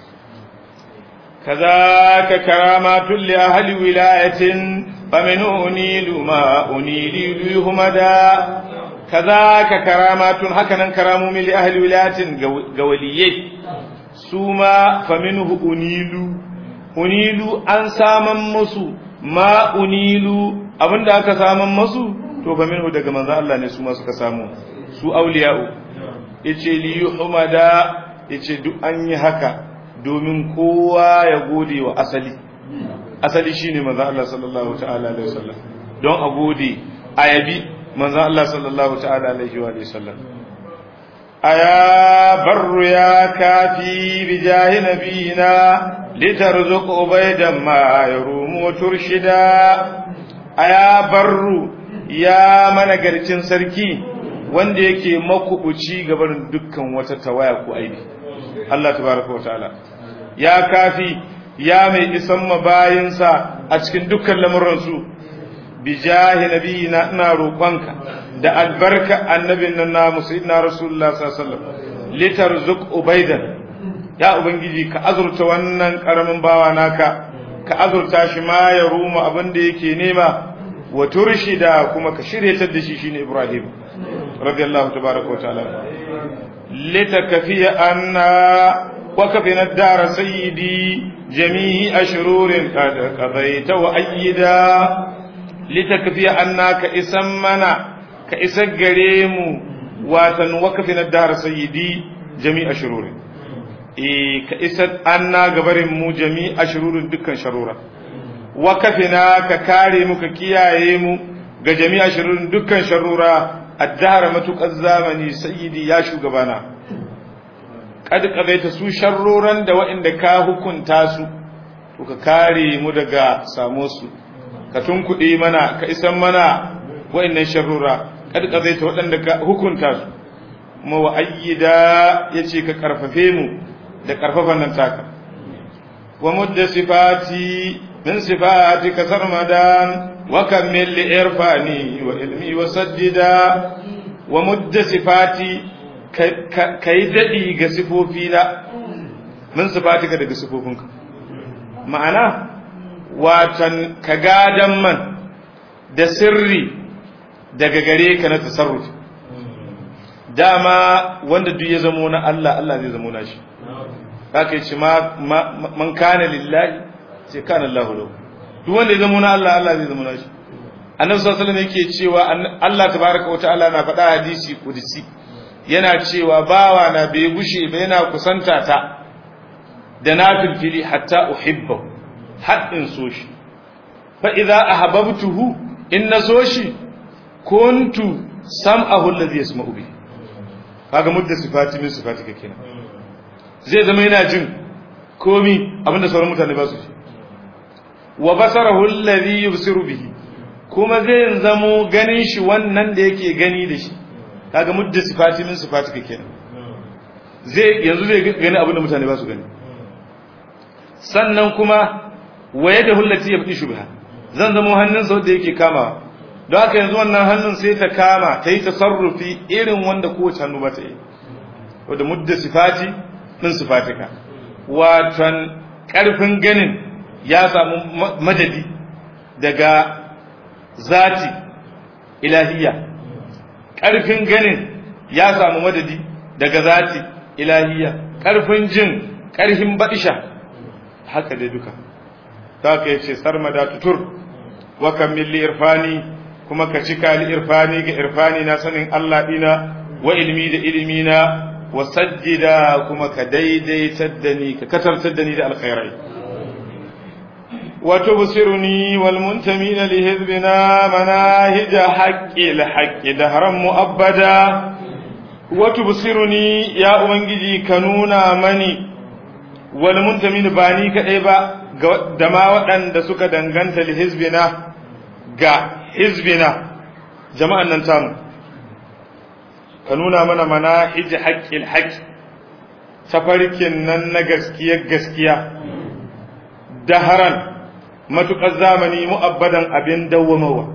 Speaker 1: كذاك كرامات لأهل ولاية فمن أنيل ما أنيل ليهمدا كذاك كرامات هكذا كرام من لأهل ولاية قولية سوما فمنه أنيل أنيل أنسى من مسو ما أنيل أبن داك سامن مسو تو فمنه داك من ذا الله نسو ما سكسامو سو أولياء إيشي ليهمدا إيشي دو أني هكا domin kowa ya gode wa asali asali shine manzo Allah sallallahu ta'ala alaihi wasallam don a gode ayabi manzo Allah sallallahu ta'ala alaihi wa sallam aya barru ya kafi bi jahi nabina litarzuq ubaydan ma yarumu turshida aya barru ya mana garcin sarki wanda yake makubuci gaban dukkan wata tawaya ko aibi Allah tabaraka wa ta'ala ya kafi ya mai isan mabayinsa a cikin dukkan lamuransu bi jahi nabiyina ina roƙonka da albarka annabin nan namu sayyidina rasulullah sallallahu alaihi wasallam litarzuq ubaydan ya ubangiji ka azurta wannan karamin bawa naka ka azurta shi ma ya ruma abin da yake nema wa turshida kuma ka shiryatar da shi shine ibrahim radiyallahu tabaraka wa ta'ala litakafiya anna وكفنا الدار سيدي جميع أشرور قد قضيت وأيدا لتكفي أنا كإسمنا كإسقريم واتن وكفنا الدار سيدي جميع أشرور إيه كإسد أنا قبرم جميع أشرور دكا شرورا وكفنا ككارم ككيايم جميع أشرور دكا شرورا الدار متك الزامني سيدي يا شو قبانا kada kadaita su sharroran da waɗanda ka hukunta su to ka kare mu daga samo su ka tunkuɗe mana ka isan mana waɗannan sharrora kada kadaita waɗanda ka hukunta su kuma wa ayyida yace ka karfafe mu da karfafan nan taka wa mudda sifati min sifati ka sarmadan wa kammil li irfani wa ilmi wa saddida wa mudda sifati ka yi daɗi ga sifofi na min sifatika daga sifofinka ma'ana watan ka gadan man da sirri daga gare ka na tasarrufi dama wanda duk ya zamo na Allah Allah zai zamo na shi haka yace ma man kana lillahi sai kana Allahu lahu duk wanda ya zamo na Allah Allah zai zamo na shi annabi sallallahu alaihi wasallam yake cewa Allah tabaaraka wa ta'ala na faɗa hadisi kudusi yana cewa bawa na bai gushe ba yana kusanta ta da nafilfili hatta uhibbu haddin so shi fa idza ahbabtuhu in naso shi kuntu sam'ahu alladhi yasma'u bihi kaga mudda sifati min sifati kake nan zai zama yana jin komi abinda sauran mutane ba su ji wa basarahu alladhi yubsiru bihi kuma zai zamo ganin shi wannan da yake gani da shi kaga mudda sifati min sifati kake nan zai yanzu zai gani abinda mutane ba su gani sannan kuma waye da hullati ya fi shubha zan zamo hannunsa wanda yake kama don haka yanzu wannan hannun sai ta kama ta yi tasarrufi irin wanda kowace hannu ba ta yi wadda mudda sifati ɗin sifatika watan ƙarfin ganin ya samu madadi daga zati ilahiyya ƙarfin ganin ya samu madadi daga zati ilahiyya ƙarfin jin ƙarfin baɗisha haka dai duka ta ka yace sarmada tutur wa kamil irfani kuma ka cika li irfani ga irfani na sanin Allah dina wa ilmi da ilmi na wa sajjida kuma ka daidaitar da ni ka katartar da ni da alkhairai wa tubsiruni wal muntamina li hizbina manahij haqqil haqqi dahran muabbada wa tubsiruni ya ubangiji ka nuna mani wal muntamin ba ni kadai ba da ma waɗanda suka danganta li hizbina ga hizbina jama'an nan tamu ka nuna mana manahij haqqil haqq tafarkin nan na gaskiyar gaskiya daharan matuƙar zamani mu'abbadan abin dawwamawa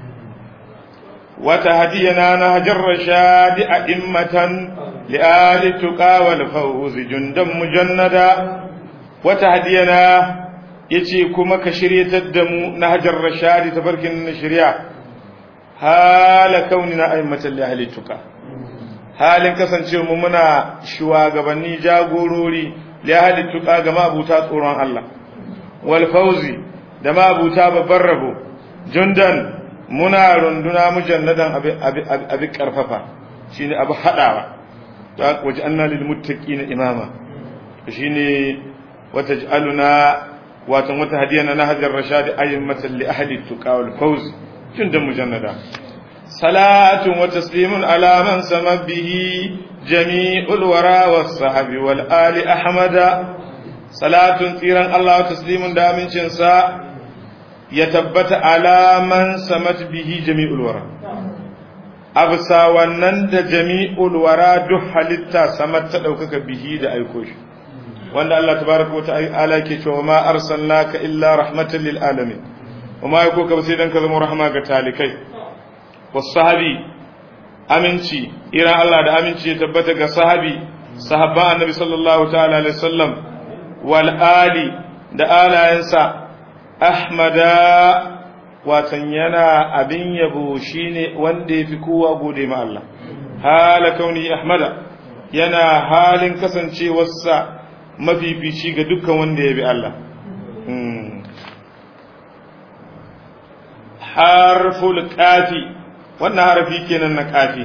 Speaker 1: wata hadiyana na hajar rashadi a immatan li'ali tuqa wal fawz jundan mujannada wata hadiyana yace kuma ka shiryatar da mu na hajar rashadi tafarkin na shari'a hala kaunina a'immatan li ahli tuqa halin kasancewa mu muna shugabanni jagorori li ahli tuqa ga mabuta tsoron Allah wal fawzi da mabuta babban rabo jundan muna runduna mujannadan abi karfafa shine abu hadawa waje anna lil muttaqina imama shine wataj'aluna watan wata hadiyana na hajar rashad ayyamatan li ahli tuqa wal fawz jundan mujannada salatun wa taslimun ala man sama bihi jami'ul wara was sahbi wal ali ahmada salatun tiran Allah wa taslimun da amincin sa ya tabbata alaman samat bihi jami'ul wara absa wannan da jami'ul wara duk halitta samat ta daukaka bihi da aiko shi wanda Allah tabaaraka wa ta'ala ke cewa ma arsalnaka illa rahmatan lil alamin wama yakuka sai dan ka zama rahama ga talikai was sahabi aminci iran Allah da aminci ya tabbata ga sahabi sahabban annabi sallallahu ta'ala alaihi wasallam wal ali da alayansa ahmada watan yana abin yabo shine wanda yafi kowa gode ma Allah hala kauni ahmada yana halin kasancewarsa mafifici ga dukkan wanda yabi Allah harful qafi wannan harfi kenan na qafi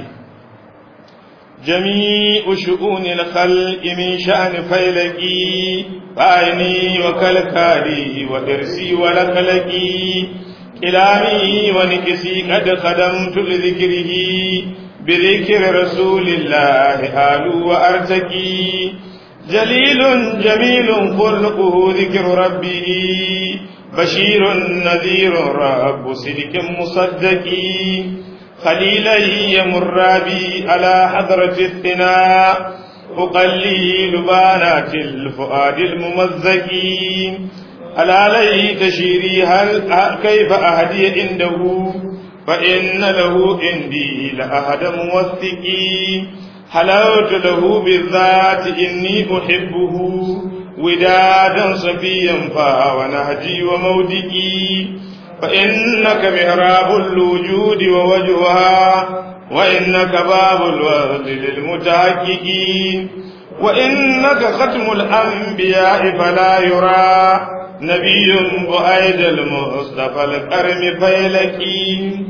Speaker 1: جميع شؤون الخلق من شأن فيلقي فعيني وكلكالي وإرسي ولكلكي كلامي ونكسي قد خدمت لذكره بذكر رسول الله آلو وأرتكي جليل جميل خلقه ذكر ربه بشير نذير رب صدق مصدقي خليلي يمر بي على حضرة الثناء أقلي لبانات الفؤاد الممزكي ألا لي تشيري هل كيف أهدي عنده فإن له عندي لأحد موثقي حلوت له بالذات إني أحبه ودادا صفيا فهو نهجي ومودئي فإنك محراب الوجود ووجهها وإنك باب الوصل للمتحققين وإنك ختم الأنبياء فلا يرى نبي بعيد المصطفى الكرم فيلكي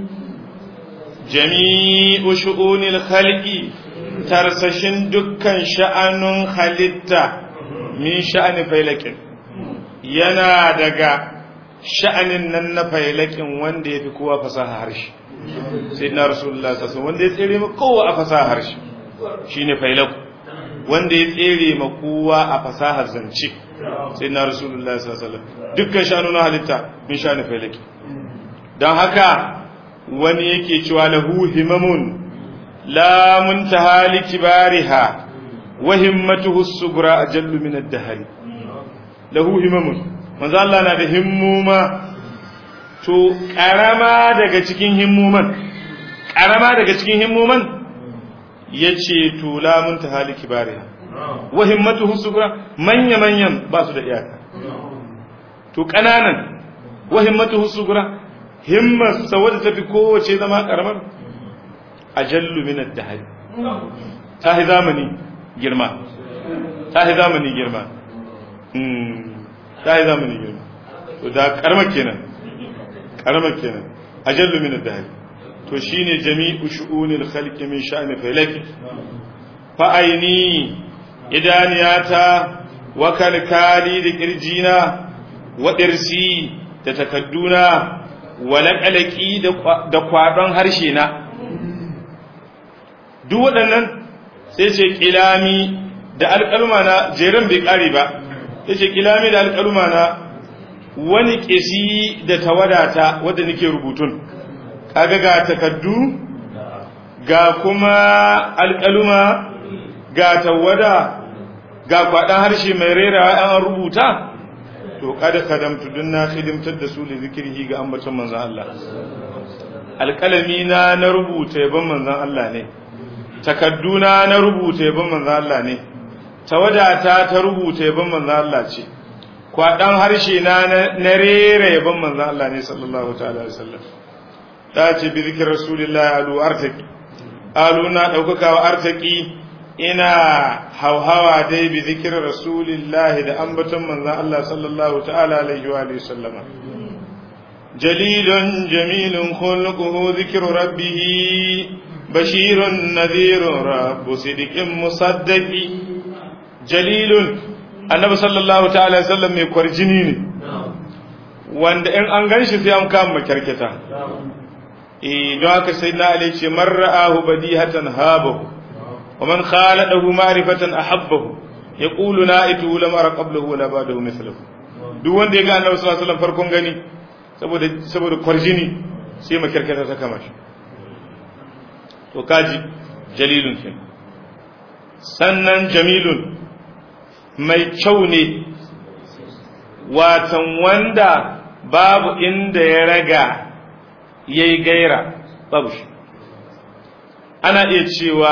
Speaker 1: جميع شؤون الخلق ترسشن دكان شأن خلتا من شأن فيلك ينا دقا sha'anin nan na failakin wanda ya fi kowa fasaha harshe sai na rasulullah sassan wanda ya tsere ma kowa a fasaha harshe shi ne failaku wanda ya tsere ma kowa a fasaha zance sai na rasulullah sassan dukkan sha'anu na halitta min sha'ani failaki don haka wani yake cewa lahu himamun la muntaha li kibariha wa himmatuhu as-sughra ajallu min ad-dahr lahu himamun manzo Allah na da himmuma to karama daga cikin himmuman karama daga cikin himmuman yace to la muntaha li kibariha wa himmatuhu sughra manya manyan ba su da iyaka to kananan wa himmatuhu sughra himma saboda tafi kowace zama karamar ajallu min ad-dahr tahi zamani girma tahi zamani girma mm ta yi zamani girma to da karama kenan karama kenan ajallu min ad-dahr to shine jami'u shu'unil khalqi min sha'ni falaki fa aini idaniyata wa kalkali da kirjina wa dirsi da takadduna wa laqalaki da kwadon harshe na duk waɗannan sai ce kilami da alƙalma na jeran bai ƙare ba yace kilami da alƙaluma na wani ƙesi da tawadata wadda nake rubutun kaga ga takaddu ga kuma alƙaluma ga tawada ga kwaɗan harshe mai rerawa an rubuta to kada kadamtu dun na khidimtar da su li zikrihi ga ambaton manzon Allah alƙalami na na rubuta yabon manzon Allah ne takadduna na rubuta yabon manzon Allah ne tawadata ta rubuta yabon manzon Allah ce kwadan harshe na na rere yabon manzon Allah ne sallallahu ta'ala alaihi wasallam ta ce bi zikr rasulillahi alu artaki alu na daukaka wa artaki ina hauhawa dai bi zikr rasulillahi da ambaton manzon Allah sallallahu ta'ala alaihi wa alihi sallama jalilun jamilun khuluquhu zikru rabbih bashirun nadhirun rabbu sidiqin musaddaqi jalilun annabi sallallahu ta'ala sallam mai kwarjini ne wanda in an ganshi sai an kama makarkata eh don haka sai na ali ce man ra'ahu badihatan habahu wa man khaladahu ma'rifatan ahabbahu yaqulu na'itu lam ara qablahu wala ba'dahu mithluhu duk wanda ya ga annabi sallallahu alaihi wasallam farkon gani saboda saboda kwarjini sai makarkata ta kama shi to kaji jalilun kin sannan jamilun mai kyau ne watan wanda babu inda ya raga ya yi gaira babu shi ana iya cewa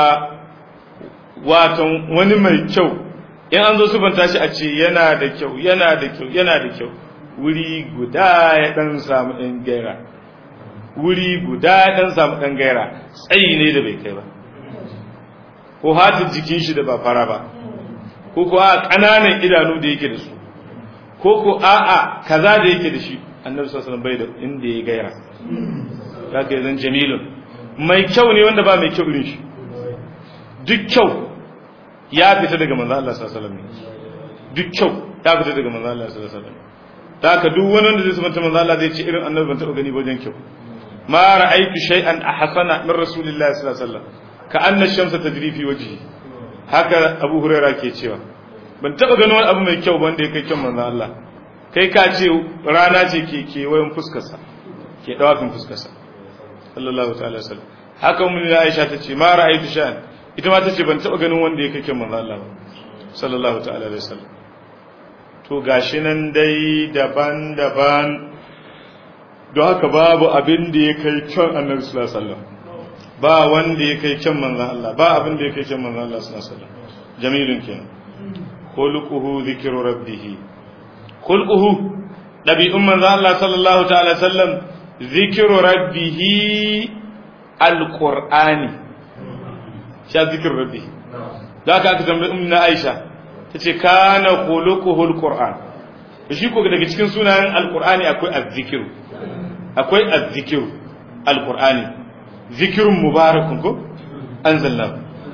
Speaker 1: watan wani mai kyau in an zo sufanta shi a ce yana da kyau yana da kyau yana da kyau wuri guda ya dan samu ɗan gaira wuri guda ya dan samu ɗan gaira tsayi ne da bai kai ba ko hatin jikin shi da ba fara ba ko ko a ƙananan idanu da yake da su ko ko a'a kaza da yake da shi annabi sallallahu alaihi wasallam bai da inda ya gaira kaga yanzu jamilun mai kyau ne wanda ba mai kyau irin shi duk kyau ya fita daga manzo Allah sallallahu alaihi wasallam duk kyau ya fita daga manzo Allah sallallahu alaihi wasallam ta haka duk wani wanda zai sabanta manzo Allah zai ce irin annabi ban taɓa gani ba wajen kyau ma ra'aytu shay'an ahsana min rasulillahi sallallahu alaihi wasallam ka anna ash-shamsa tajri fi wajhi haka Abu Hurairah ke cewa ban taɓa ganin wani abu mai kyau wanda ya kai kyan manzo Allah kai ka ce rana ce ke kewayen fuskarsa ke dawafin fuskarsa sallallahu ta'ala wasallam haka mun da Aisha tace ma ra'aytu sha'an ita ma tace ban taba ganin wanda ya kake manzo Allah sallallahu ta'ala alaihi wasallam to gashi nan dai daban-daban don haka babu abin da ya kai kyan Annabi sallallahu alaihi wasallam ba wanda ya kai kyan manzo Allah ba abin da ya kai kyan manzo Allah sallallahu alaihi wasallam jamilun kenan khuluquhu dhikru rabbih khuluquhu dabi'un manzo Allah sallallahu ta'ala sallam zikru rabbihi alqur'ani sha zikru rabbihi da aka aka tambayi ummu Aisha tace kana khuluquhu alqur'an shi ko daga cikin sunayen alqur'ani akwai azzikru akwai azzikru alqur'ani zikrun mubarakun ko anzalna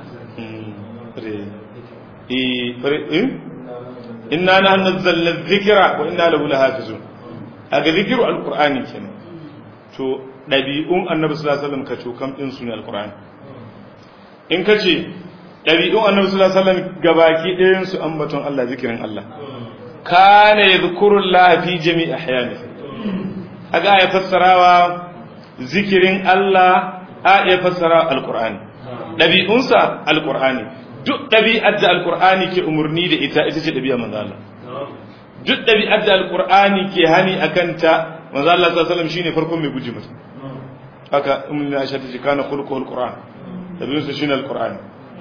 Speaker 1: eh inna nahnu nazzalna adh-dhikra wa inna lahu lahafizun aga zikru alqur'ani kenan to dabi'un annabi sallallahu alaihi wasallam kace kam din sunan alqur'ani in kace dabi'un annabi sallallahu alaihi wasallam gabaki ɗayan su ambaton Allah zikirin Allah kana yadhkuru Allah fi jami'i ahyani aga ya fassarawa zikirin Allah a ya fassara alqur'ani dabi'unsa alqur'ani duk ɗabi'ar da alƙur'ani ke umarni da ita ita ce ɗabi'ar manzo Allah duk ɗabi'ar da alƙur'ani ke hani a kanta manzo Allah sallallahu alaihi wasallam shine farkon mai guji masa haka ummu Aisha ta ce kana khuluquhu alqur'an ɗabi'unsa shine alqur'ani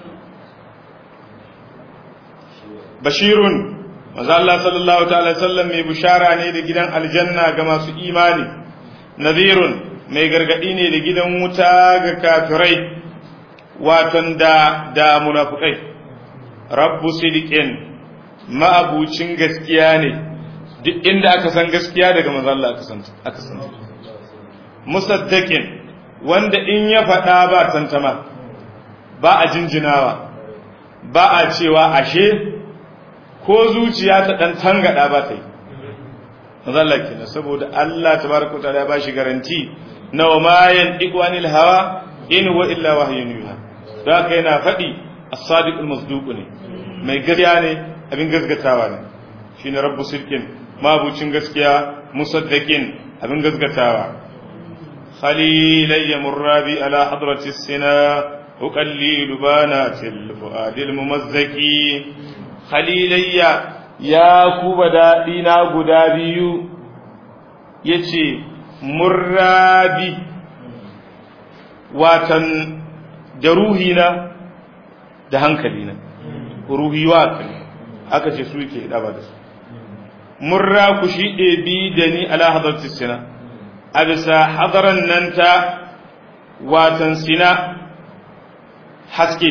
Speaker 1: bashirun manzo Allah sallallahu ta'ala wasallam mai bushara ne da gidan aljanna ga masu imani nadhirun mai gargadi ne da gidan wuta ga kafirai watan da da munafikai rabbu sidiqin ma'abucin gaskiya ne duk inda aka san gaskiya daga manzo Allah aka san aka san musaddaqin wanda in ya faɗa ba tantama ba a jinjinawa ba a cewa ashe ko zuciya ta dan tangada ba ta yi manzo Allah kenan saboda Allah tabaraka ta'ala ya bashi garanti na wa ma yantiqu anil hawa in huwa illa wahyun yuha da haka yana faɗi as-sadiq al-masduq ne mai gaskiya ne abin gaskatawa ne shine rabbu sirkin mabucin gaskiya musaddaqin abin gaskatawa khalilayya murrabi ala hadrati as-sina uqallilu banatil fuadil mumazzaki khalilayya ya kuba daɗi na guda biyu yace murrabi watan da ruhina da hankalina ruhi watan aka ce su yake daba da su murra ku shi bi da ni ala hadarci sina a bisa hadaran nan ta watan sina haske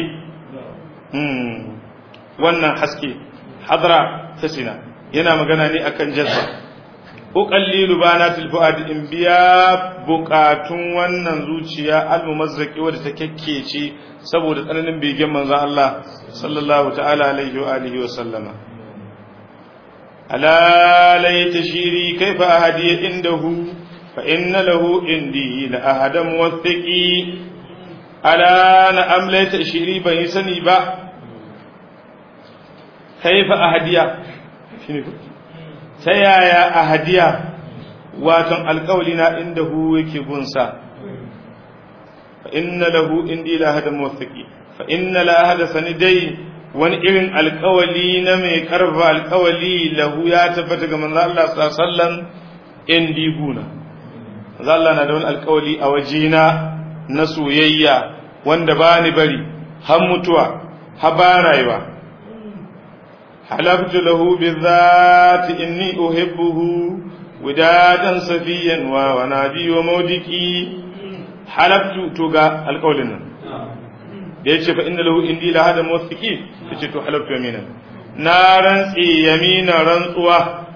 Speaker 1: wannan haske hadara ta sina yana magana ne akan jazba uqallilu banatil fuad in biya bukatun wannan zuciya almumazzaki wadda ta kekkece saboda tsananin begen manzon Allah sallallahu ta'ala alaihi wa alihi wa sallama ala layta shiri kaifa ahadi indahu fa inna lahu indi la ahadam wathiqi ala na amlayta shiri bai sani ba kaifa ahadiya shine ta yaya a hadiya watan alƙawli na inda hu yake gunsa fa inna lahu indi la hada muwaffaqi fa inna la hada sanidai wani irin alƙawali na mai karba alƙawali lahu ya tabbata ga manzo Allah sallallahu alaihi wasallam indi guna manzo Allah na da wani alƙawali a wajina na soyayya wanda bani bari har mutuwa har ba rayuwa حلفت له بالذات إني أحبه ودادا صفيا ونادي ومودكي حلفت توقع القول لنا ليش فإن له إندي لهذا موثقي ليش تو حلفت يمينا نارا يمينا رنطوة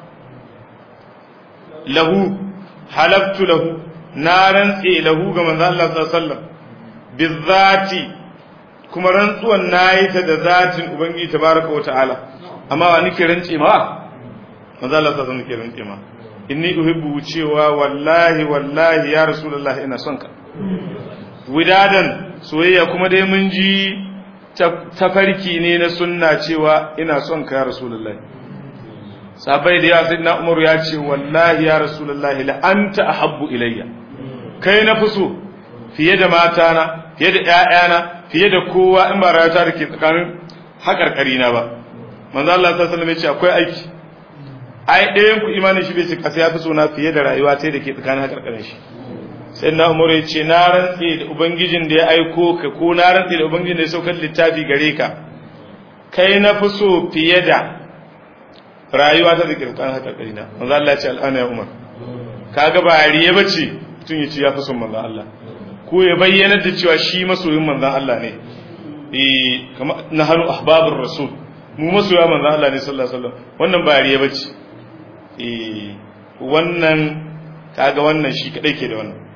Speaker 1: له حلفت له نارا له كما قال الله صلى الله عليه وسلم بالذات كما رنطوة نايت ذات أبنجي تبارك وتعالى amma wa nake rance ma manzo Allah sallallahu alaihi wasallam nake rance ma inni uhibbu cewa wallahi wallahi ya rasulullahi ina son ka widadan soyayya kuma dai mun ji tafarki ne na sunna cewa ina son ka ya rasulullahi sahabbai da ya sayyidina Umar ya ce wallahi ya rasulullahi la anta ahabbu ilayya kai na fi so fiye da matana fiye da ƴaƴana fiye da kowa in ba rayuwa da ke tsakanin haƙarƙari na ba manzo Allah sallallahu alaihi wasallam ya ce akwai aiki ai ɗayan ku imanin shi bai cika sai ya fi so na fiye da rayuwa ta da ke tsakanin haƙarƙarin shi sai na Umar ya ce na rantse da ubangijin da ya aiko ka ko na rantse da ubangijin da ya saukar littafi gare ka kai na fi so fiye da rayuwa ta da kirkan haka karina manzo Allah ya ce al'ana ya Umar kaga ba riye bace tun yace ya fi son manzo Allah ko ya bayyana da cewa shi masoyin manzo Allah ne eh kama nahnu ahbabur rasul mu masoya manzo Allah ne sallallahu alaihi wasallam wannan ba riye bace eh wannan kaga wannan shi kadai ke da wannan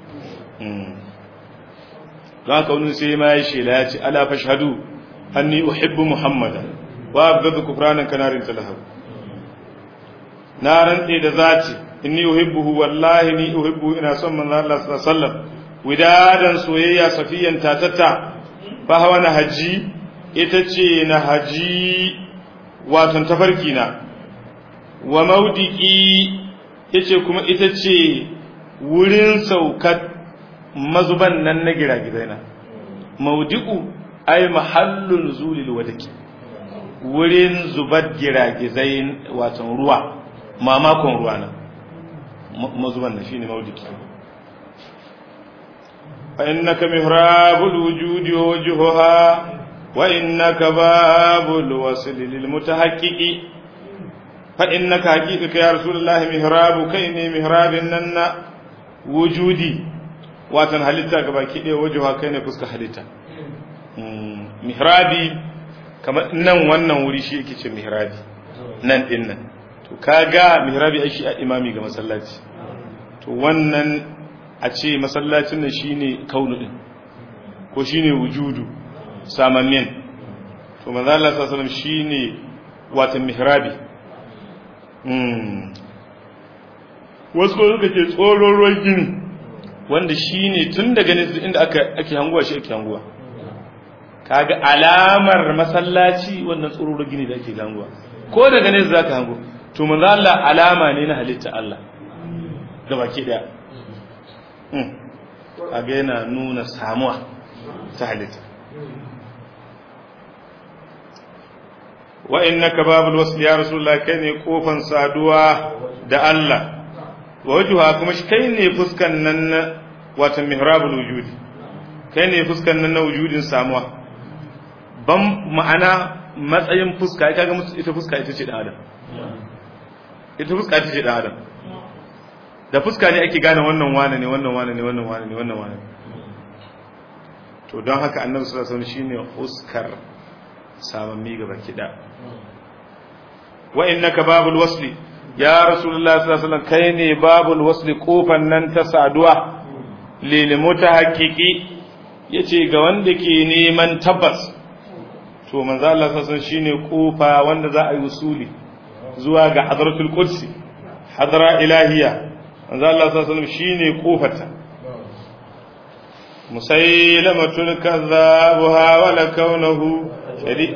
Speaker 1: don haka wani sai ma ya shela ya ce ala fashhadu anni uhibbu muhammadan wa abghadu kufranan kanarin talahab na rantse da zati inni uhibbuhu wallahi ni uhibbu ina son manzo Allah sallallahu alaihi wasallam widadan soyayya safiyan tatata fa hawa na haji ita ce na haji watan tafarki na wa maudiki yace kuma ita ce wurin saukar mazuban nan na giragizaina maudi'u ay mahallun zulil wadaki wurin zubar giragizain wato ruwa mamakon ruwa na mazuban nan shine maudiki fa innaka mihrabul wujudi wa wajhuha wa innaka babul wasl lil mutahaqqiqi fa innaka haqiqaka ya rasulullahi mihrabu kaini mihrabin nanna wujudi watan halitta gabaki ɗaya wajewa kai ne fuska halitta mihrabi kamar nan wannan wuri shi yake ce mihrabi nan din nan to kaga mihrabi ai shi a imami ga masallaci to wannan a ce masallacin nan shine kaunu din ko shine wujudu samannin to manzo Allah sallallahu alaihi wasallam shine watan mihrabi mm wasu ko suka ce tsoron ruwan gini wanda shi ne tun daga nesa inda ake hanguwa shi ake hanguwa kaga alamar masallaci wannan tsororo gini da ake hanguwa ko daga nesa za ka hango to manzo Allah alama ne na halitta Allah da baki daya kaga yana nuna samuwa ta halitta wa innaka babul wasl ya rasulullah kai ne kofan saduwa da Allah wa wajhuha kuma shi kai ne fuskan nan wato mihrabul wujudi kai ne fuskan nan na wujudin samuwa ban ma'ana matsayin fuska ai kaga ita fuska ita ce da adam ita fuska ita ce da adam da fuska ne ake gane wannan wane ne wannan wane ne wannan wane ne wannan wane to don haka annabi sallallahu alaihi wasallam shine fuskar samammi gaba kida wa innaka babul wasli ya rasulullah sallallahu alaihi wasallam kai ne babul wasli kofan nan ta saduwa lil mutahaqqiqi yace ga wanda ke neman tabbas to manzo Allah sallallahu alaihi wasallam shine kofa wanda za a yi usuli zuwa ga hadratul qudsi hadra ilahiyya manzo Allah sallallahu alaihi wasallam shine kofarta musailamatul kadhabuha wa la kaunuhu shari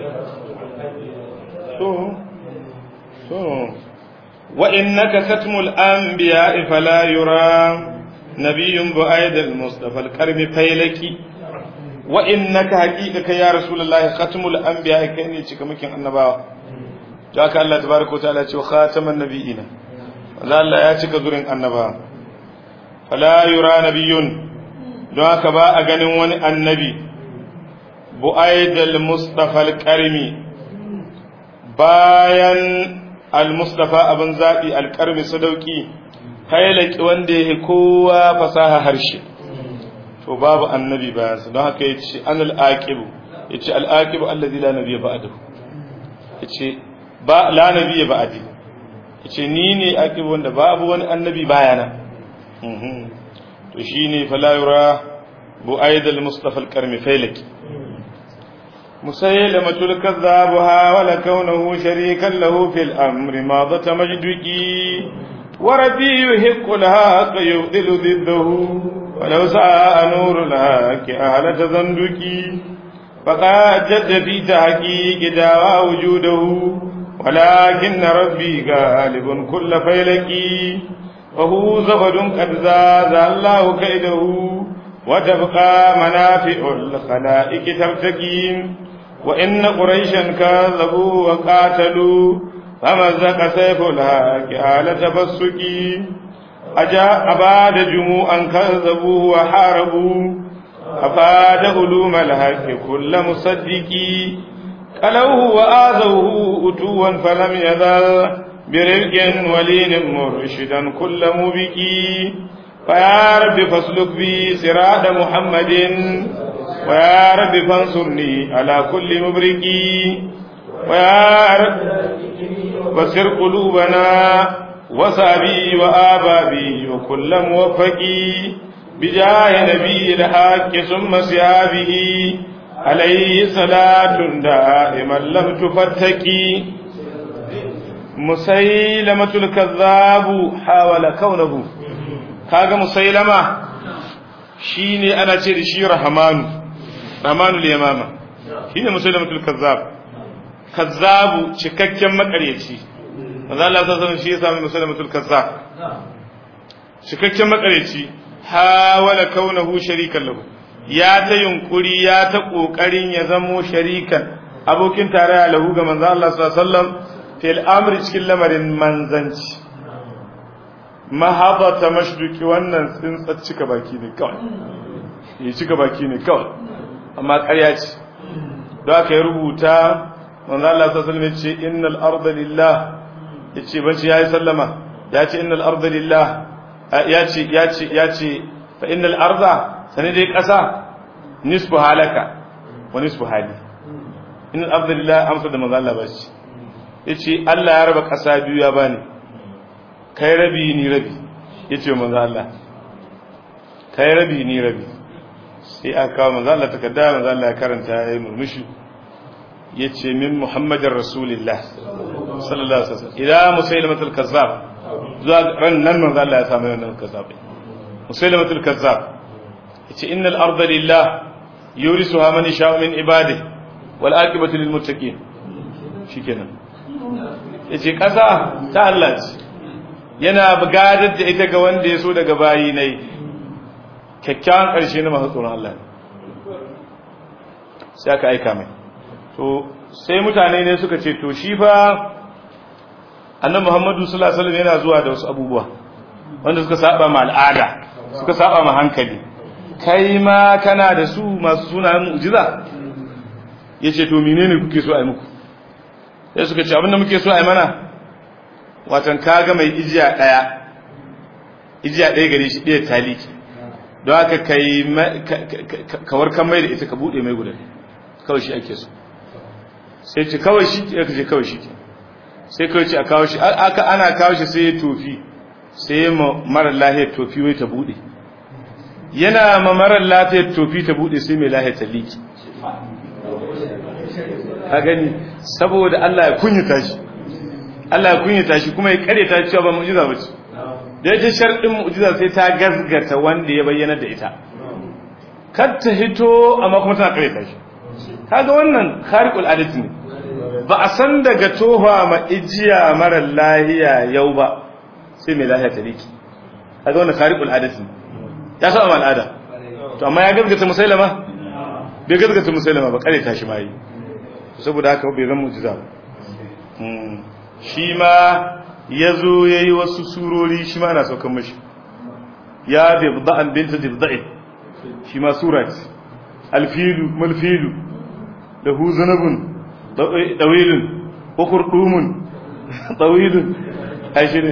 Speaker 1: to to wa innaka katmul anbiya fala yura nabiyyun bu'aid al-mustafa al-karmi faylaki wa innaka haqiqaka ya rasulullahi khatmul anbiya kai ne cikamakin annabawa haka Allah tabaaraka ta'ala ya ce khataman nabiyina Allah ya cika zurin annabawa fala yura nabiyyun don haka ba a ganin wani annabi bu'aid al-mustafa al-karmi bayan al-mustafa abin zabi al-karmi sadauki faylaki wanda yake kowa fasaha harshe to babu annabi bayan sa don haka yace anal aqibu yace al aqibu allazi la nabiyya ba'dahu yace ba la nabiyya ba'di yace ni ne aqibu wanda babu wani annabi bayana mhm to shine fala yura bu'aid al mustafa al karmi failaki musaylamatul kadhabuha wa la kaunuhu sharikan lahu fil amri madata majduki wa rabbi yuhiqqu laha qayudilu diddahu ولو ساء نور الهاك أهل تزندكي فقد جد في تحقيق دعوى وجوده ولكن ربي غالب كل فيلكي وهو زبد قد زاد الله كيده وتبقى منافع الخلائق ترتكي وإن قريشا كذبوا وقاتلوا فمزق سيف الهاك أهل تفسكي أجاء أباد جموعا كذبوه وحاربوا أفاد علوم الحق كل مصدقي قلوه وآذوه أتوا فلم يذل برزق ولين مرشدا كل مبكي فيا رب فاسلك بي صراط محمد ويا رب فانصرني على كل مبركي ويا رب بصر قلوبنا وصابي وآبابي وكل موفقي بجاه نبي الحق ثم سيابه عليه صلاة دائما لم تفتكي مسيلمة الكذاب حاول كونه كاغا مسيلمة شيني أنا تيري شي رحمن رحمن اليمامة شيني مسيلمة الكذاب كذاب cikakken makaryaci manzo Allah sallallahu alaihi wasallam shi ya sami musallamatul kazzab cikakken makaryaci hawala kaunahu sharikan lahu ya ta yunkuri ya ta kokarin ya zamo sharikan abokin tarayya lahu ga manzo Allah sallallahu alaihi wasallam fil amri cikin lamarin manzanci mahabata mashduki wannan tsintsar cika baki ne kawai ya cika baki ne kawai amma ƙarya ce don aka yi rubuta manzo Allah sallallahu alaihi wasallam ya ce innal arda lillah yace bace yayi sallama ya ce innal arda lillah ya ce ya ce ya ce fa innal arda sane dai kasa nisfu halaka wa nisfu hali innal arda lillah amsa da manzo Allah bace yace Allah ya raba kasa biyu ya bani kai rabi ni rabi yace manzo Allah kai rabi ni rabi sai aka kawo manzo Allah takarda manzo Allah ya karanta yayi murmushi yace min muhammadin rasulillah sallallahu alaihi wasallam ila musailamatul kazzab zuwa ran nan manzo Allah ya samu wannan kazzab musailamatul kazzab yace innal arda lillah yurisuha man yasha'u min ibadihi wal aqibatu lil muttaqin shikenan yace kasa ta Allah ce yana bugadar da ita ga wanda ya so daga bayi nai kyakkyawan karshe na masu tsoron Allah sai aka aika mai to sai mutane ne suka ce to shi fa annabi Muhammadu sallallahu alaihi wasallam yana zuwa da wasu abubuwa wanda suka saba ma al'ada suka saba ma hankali kai ma kana da su masu sunayen mu'jiza yace to menene kuke so a yi muku sai suka ce abinda muke so a yi mana watan kaga mai ijiya daya ijiya daya gare shi daya taliki don haka kai kawar kan mai da ita ka bude mai gudan kawai shi ake so sai ce kawai shi ya kace kawai shi sai kawai ce a kawo shi aka ana kawo shi sai ya tofi sai ya mara lahiyar tofi wai ta bude yana ma mara lahiyar tofi ta bude sai mai lahiyar ta liki ka gani saboda Allah ya kunyata shi Allah ya kunyata shi kuma ya kareta cewa ba mu'jiza bace da yake sharɗin mu'jiza sai ta gazgata wanda ya bayyana da ita kar ta hito amma kuma tana kareta shi kaga wannan khariqul adati ne ba a san daga tofa ma ijiya mara lahiya yau ba sai mai lahiya ta riki kaga wannan khariqul adati ne ya sa ma al'ada to amma ya gaskata musailama bai gaskata musailama ba kare ta shi mai saboda haka bai zan mu'jiza ba shi ma yazo yayi wasu surori shi ma ana saukan mishi ya bid'an bint bid'in shi ma sura ce alfilu malfilu lahu zanabun dawilun wa khurdumun tawilun ai shine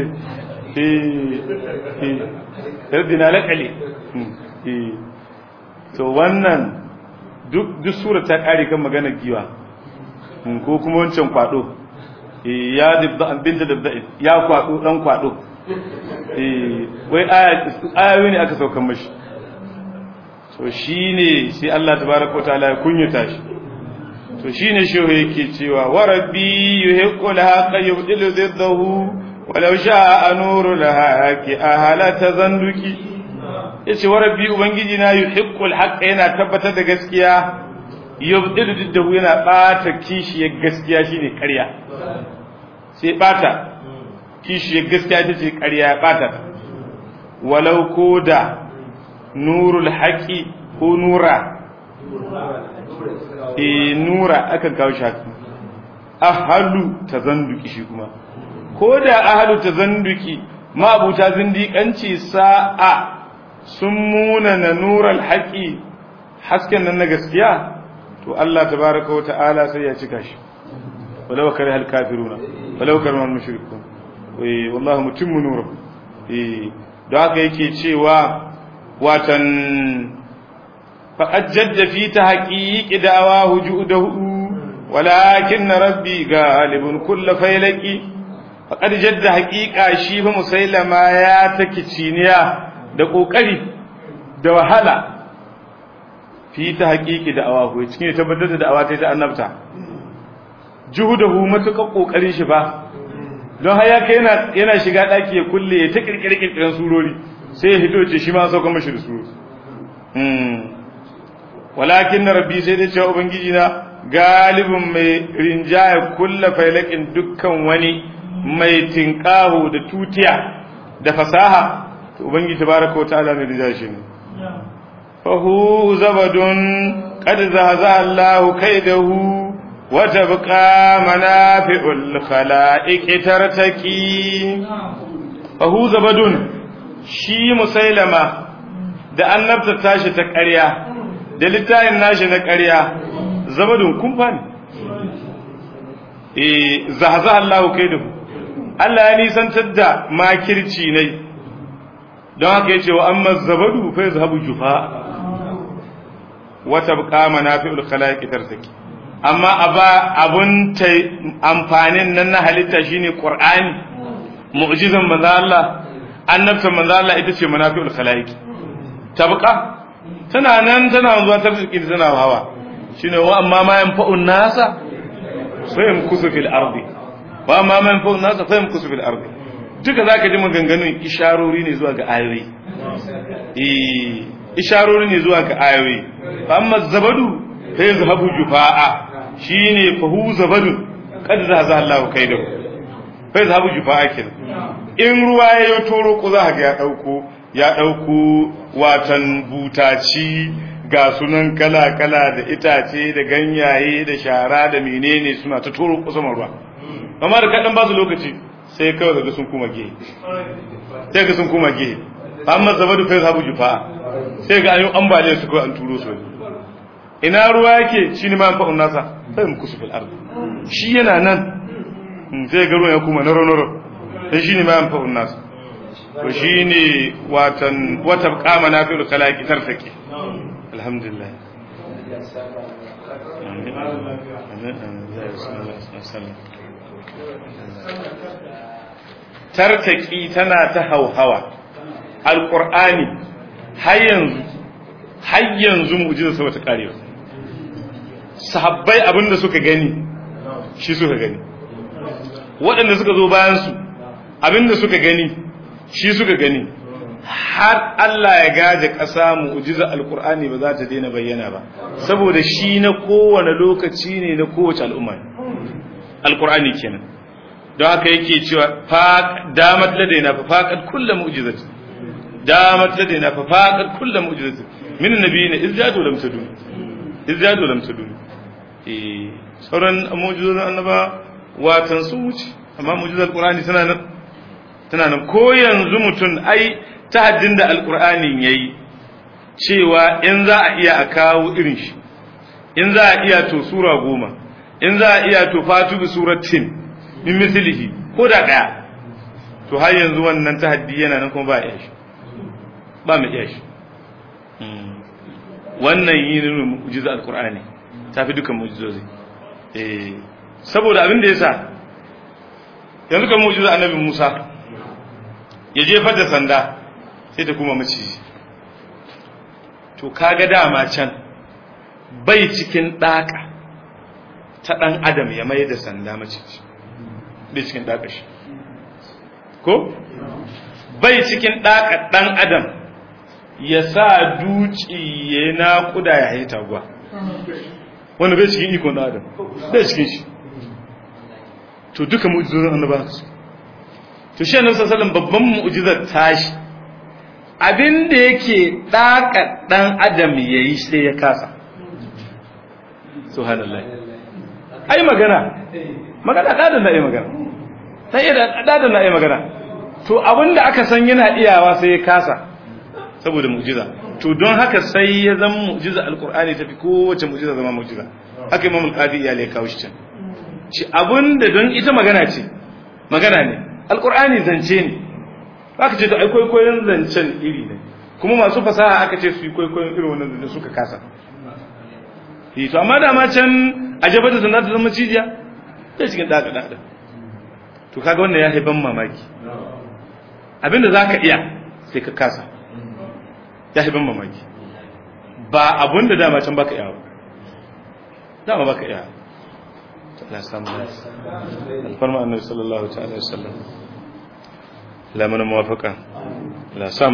Speaker 1: eh eh radina lakali eh to wannan duk duk sura ta kare kan magana giwa ko kuma wancan kwado eh ya dibda binta dibda ya kwado dan kwado eh wai aya ayoyi ne aka saukan mashi to shine sai Allah tabaaraka wa ta'ala ya kunyata shi to shine shehu yake cewa wa rabbi yuhiqqul haqqa yubdilu ziddahu walau sha'a nurul haqqi ahala tazanduki yace wa rabbi ubangiji na yuhiqqul haqqa yana tabbatar da gaskiya yubdilu ziddahu yana bata kishiyar gaskiya shine ƙarya sai bata kishiyar gaskiya tace ƙarya ya bata walau koda nurul haqqi ko nura e nura akan kawo shi haka ahalu tazanduki shi kuma ko da ahalu tazanduki mabuta zindiƙanci sa'a sun muna na nural haƙi hasken nan na gaskiya to Allah tabaraka wa ta'ala sai ya cika shi walau kare hal kafiruna walau kare al mushrikun eh wallahi mutimmu nuru eh don haka yake cewa watan faqad jadda fi tahqiqi da'awahu ju'dahu walakin rabbi galibun kull faylaqi faqad jadda haqiqa shi fa musailama ya take ciniya da kokari da wahala fi tahqiqi da'awahu cikin tabbatar da da'awa ta annabta juhudahu matuƙa kokarin shi ba don haya kai yana yana shiga daki ya kulle ya ta kirkire kirkiren surori sai ya hito ce shi ma sauka mashi da su hmm walakin rabbi sai da cewa ubangiji na galibin mai rinjaya kullu failakin dukkan wani mai tinkaho da tutiya da fasaha to ubangiji tabaraka wa ta'ala mai rinjaya shi ne fa hu zabadun qad zahaza Allahu kaidahu وتبقى منافع الخلائق ترتكي فهو زبد شي مسيلمة da annabta tashi ta ƙarya da littafin nashi na ƙarya zabadun kumfa ne eh zahaza Allahu kaidu Allah ya nisantar da makirci ne don haka yace wa amma zabadu fa yazhabu jufa wa tabqa manafi'ul khalaiqi tartaki amma aba abun ta amfanin nan na halitta shine Qur'ani mu'jizan manzo Allah annabta manzo Allah ita ce manafi'ul khalaiq tabqa tana nan tana zuwa tarziki tana hawa shine wa amma ma yanfa'un nasa fa yamkusu fil ardi wa amma ma yanfa'un nasa fa yamkusu fil ardi duka zaka ji maganganun isharori ne zuwa ga ayoyi eh isharori ne zuwa ga ayoyi amma zabadu fa yazhabu jufaa shine fahu zabadun kad zaza Allahu kaidahu fa yazhabu jufaa kin in ruwa yayo toro ku za ga ya dauko ya dauko watan butaci ga sunan kala kala da itace da ganyaye da shara da menene suna ta toro ku sama ruwa amma da kadan ba su lokaci sai kawai daga sun kuma gehe sai ga sun kuma gehe amma zabadu fa yazhabu jufaa sai ga ayu ambaliya su ko an turo su ina ruwa yake shine ma fa'un nasa sai mu kusu fil ardi shi yana nan sai ga ruwa ya kuma naro naro dan shine ma fa'un nasa to shine watan wata qamana fil khalaqi tartaki alhamdulillah tartaki tana ta hauhawa alqur'ani har yanzu har yanzu mu'jiza sa wata karewa sahabbai abinda suka gani shi suka gani waɗanda suka zo bayan su abinda suka gani shi suka gani har Allah ya gaje ƙasa mu'jiza alqur'ani ba za ta daina bayyana ba saboda shi na kowane lokaci ne na kowace al'umma alqur'ani kenan don haka yake cewa fa damat ladaina fa faqat kullu mu'jizati damat ladaina fa faqat kullu mu'jizati min nabiyina izdadu lam tadun izdadu lam tadun eh sauran mu'jizan annaba watan su wuce amma mu'jizar qur'ani tana nan tana nan ko yanzu mutun ai tahaddin da alqur'anin yayi cewa in za a iya a kawo irin shi in za a iya to sura goma in za a iya to fatu bi suratin min mislihi ko da daya to har yanzu wannan tahaddi yana nan kuma ba iya shi ba mu iya shi wannan yin mu'jiza alqur'ani tafi dukan mu'jizozi eh saboda abin da yasa yanzu kan mu'jiza annabi Musa ya jefar da sanda sai ta kuma maciji to kaga dama can bai cikin daka ta dan adam ya mai da sanda maciji bai cikin daka shi ko bai cikin daka dan adam ya sa duci ya naƙuda ya haita gwa wanda bai cikin ikon dan adam bai cikin shi to duka mu'jizan annabawa su to shi annabi sallallahu alaihi wasallam babban mu'jizar tashi abinda yake daka dan adam yayi sai ya kasa subhanallahi ai magana magana da da ai magana sai da da da ai magana to abinda aka san yana iyawa sai ya kasa saboda mu'jiza to don haka sai ya zama mu'jiza alqur'ani tafi kowace mu'jiza zama mu'jiza haka imam al-qadi ya le kawo shi can shi abinda don ita magana ce magana ne alqur'ani zance ne aka ce to ai kwaikwayon zancen iri ne kuma masu fasaha aka ce su yi kwaikwayon irin wannan zancen suka kasa yi to amma da ma can ajaba da sanata zama cijiya sai cikin daka daka to kaga wannan ya haiban mamaki abinda zaka iya sai ka kasa ya haiban mamaki ba abunda dama can baka iya dama baka iya Allah samu alfarma annabi sallallahu ta'ala alaihi wasallam la mana muwafaqa la samu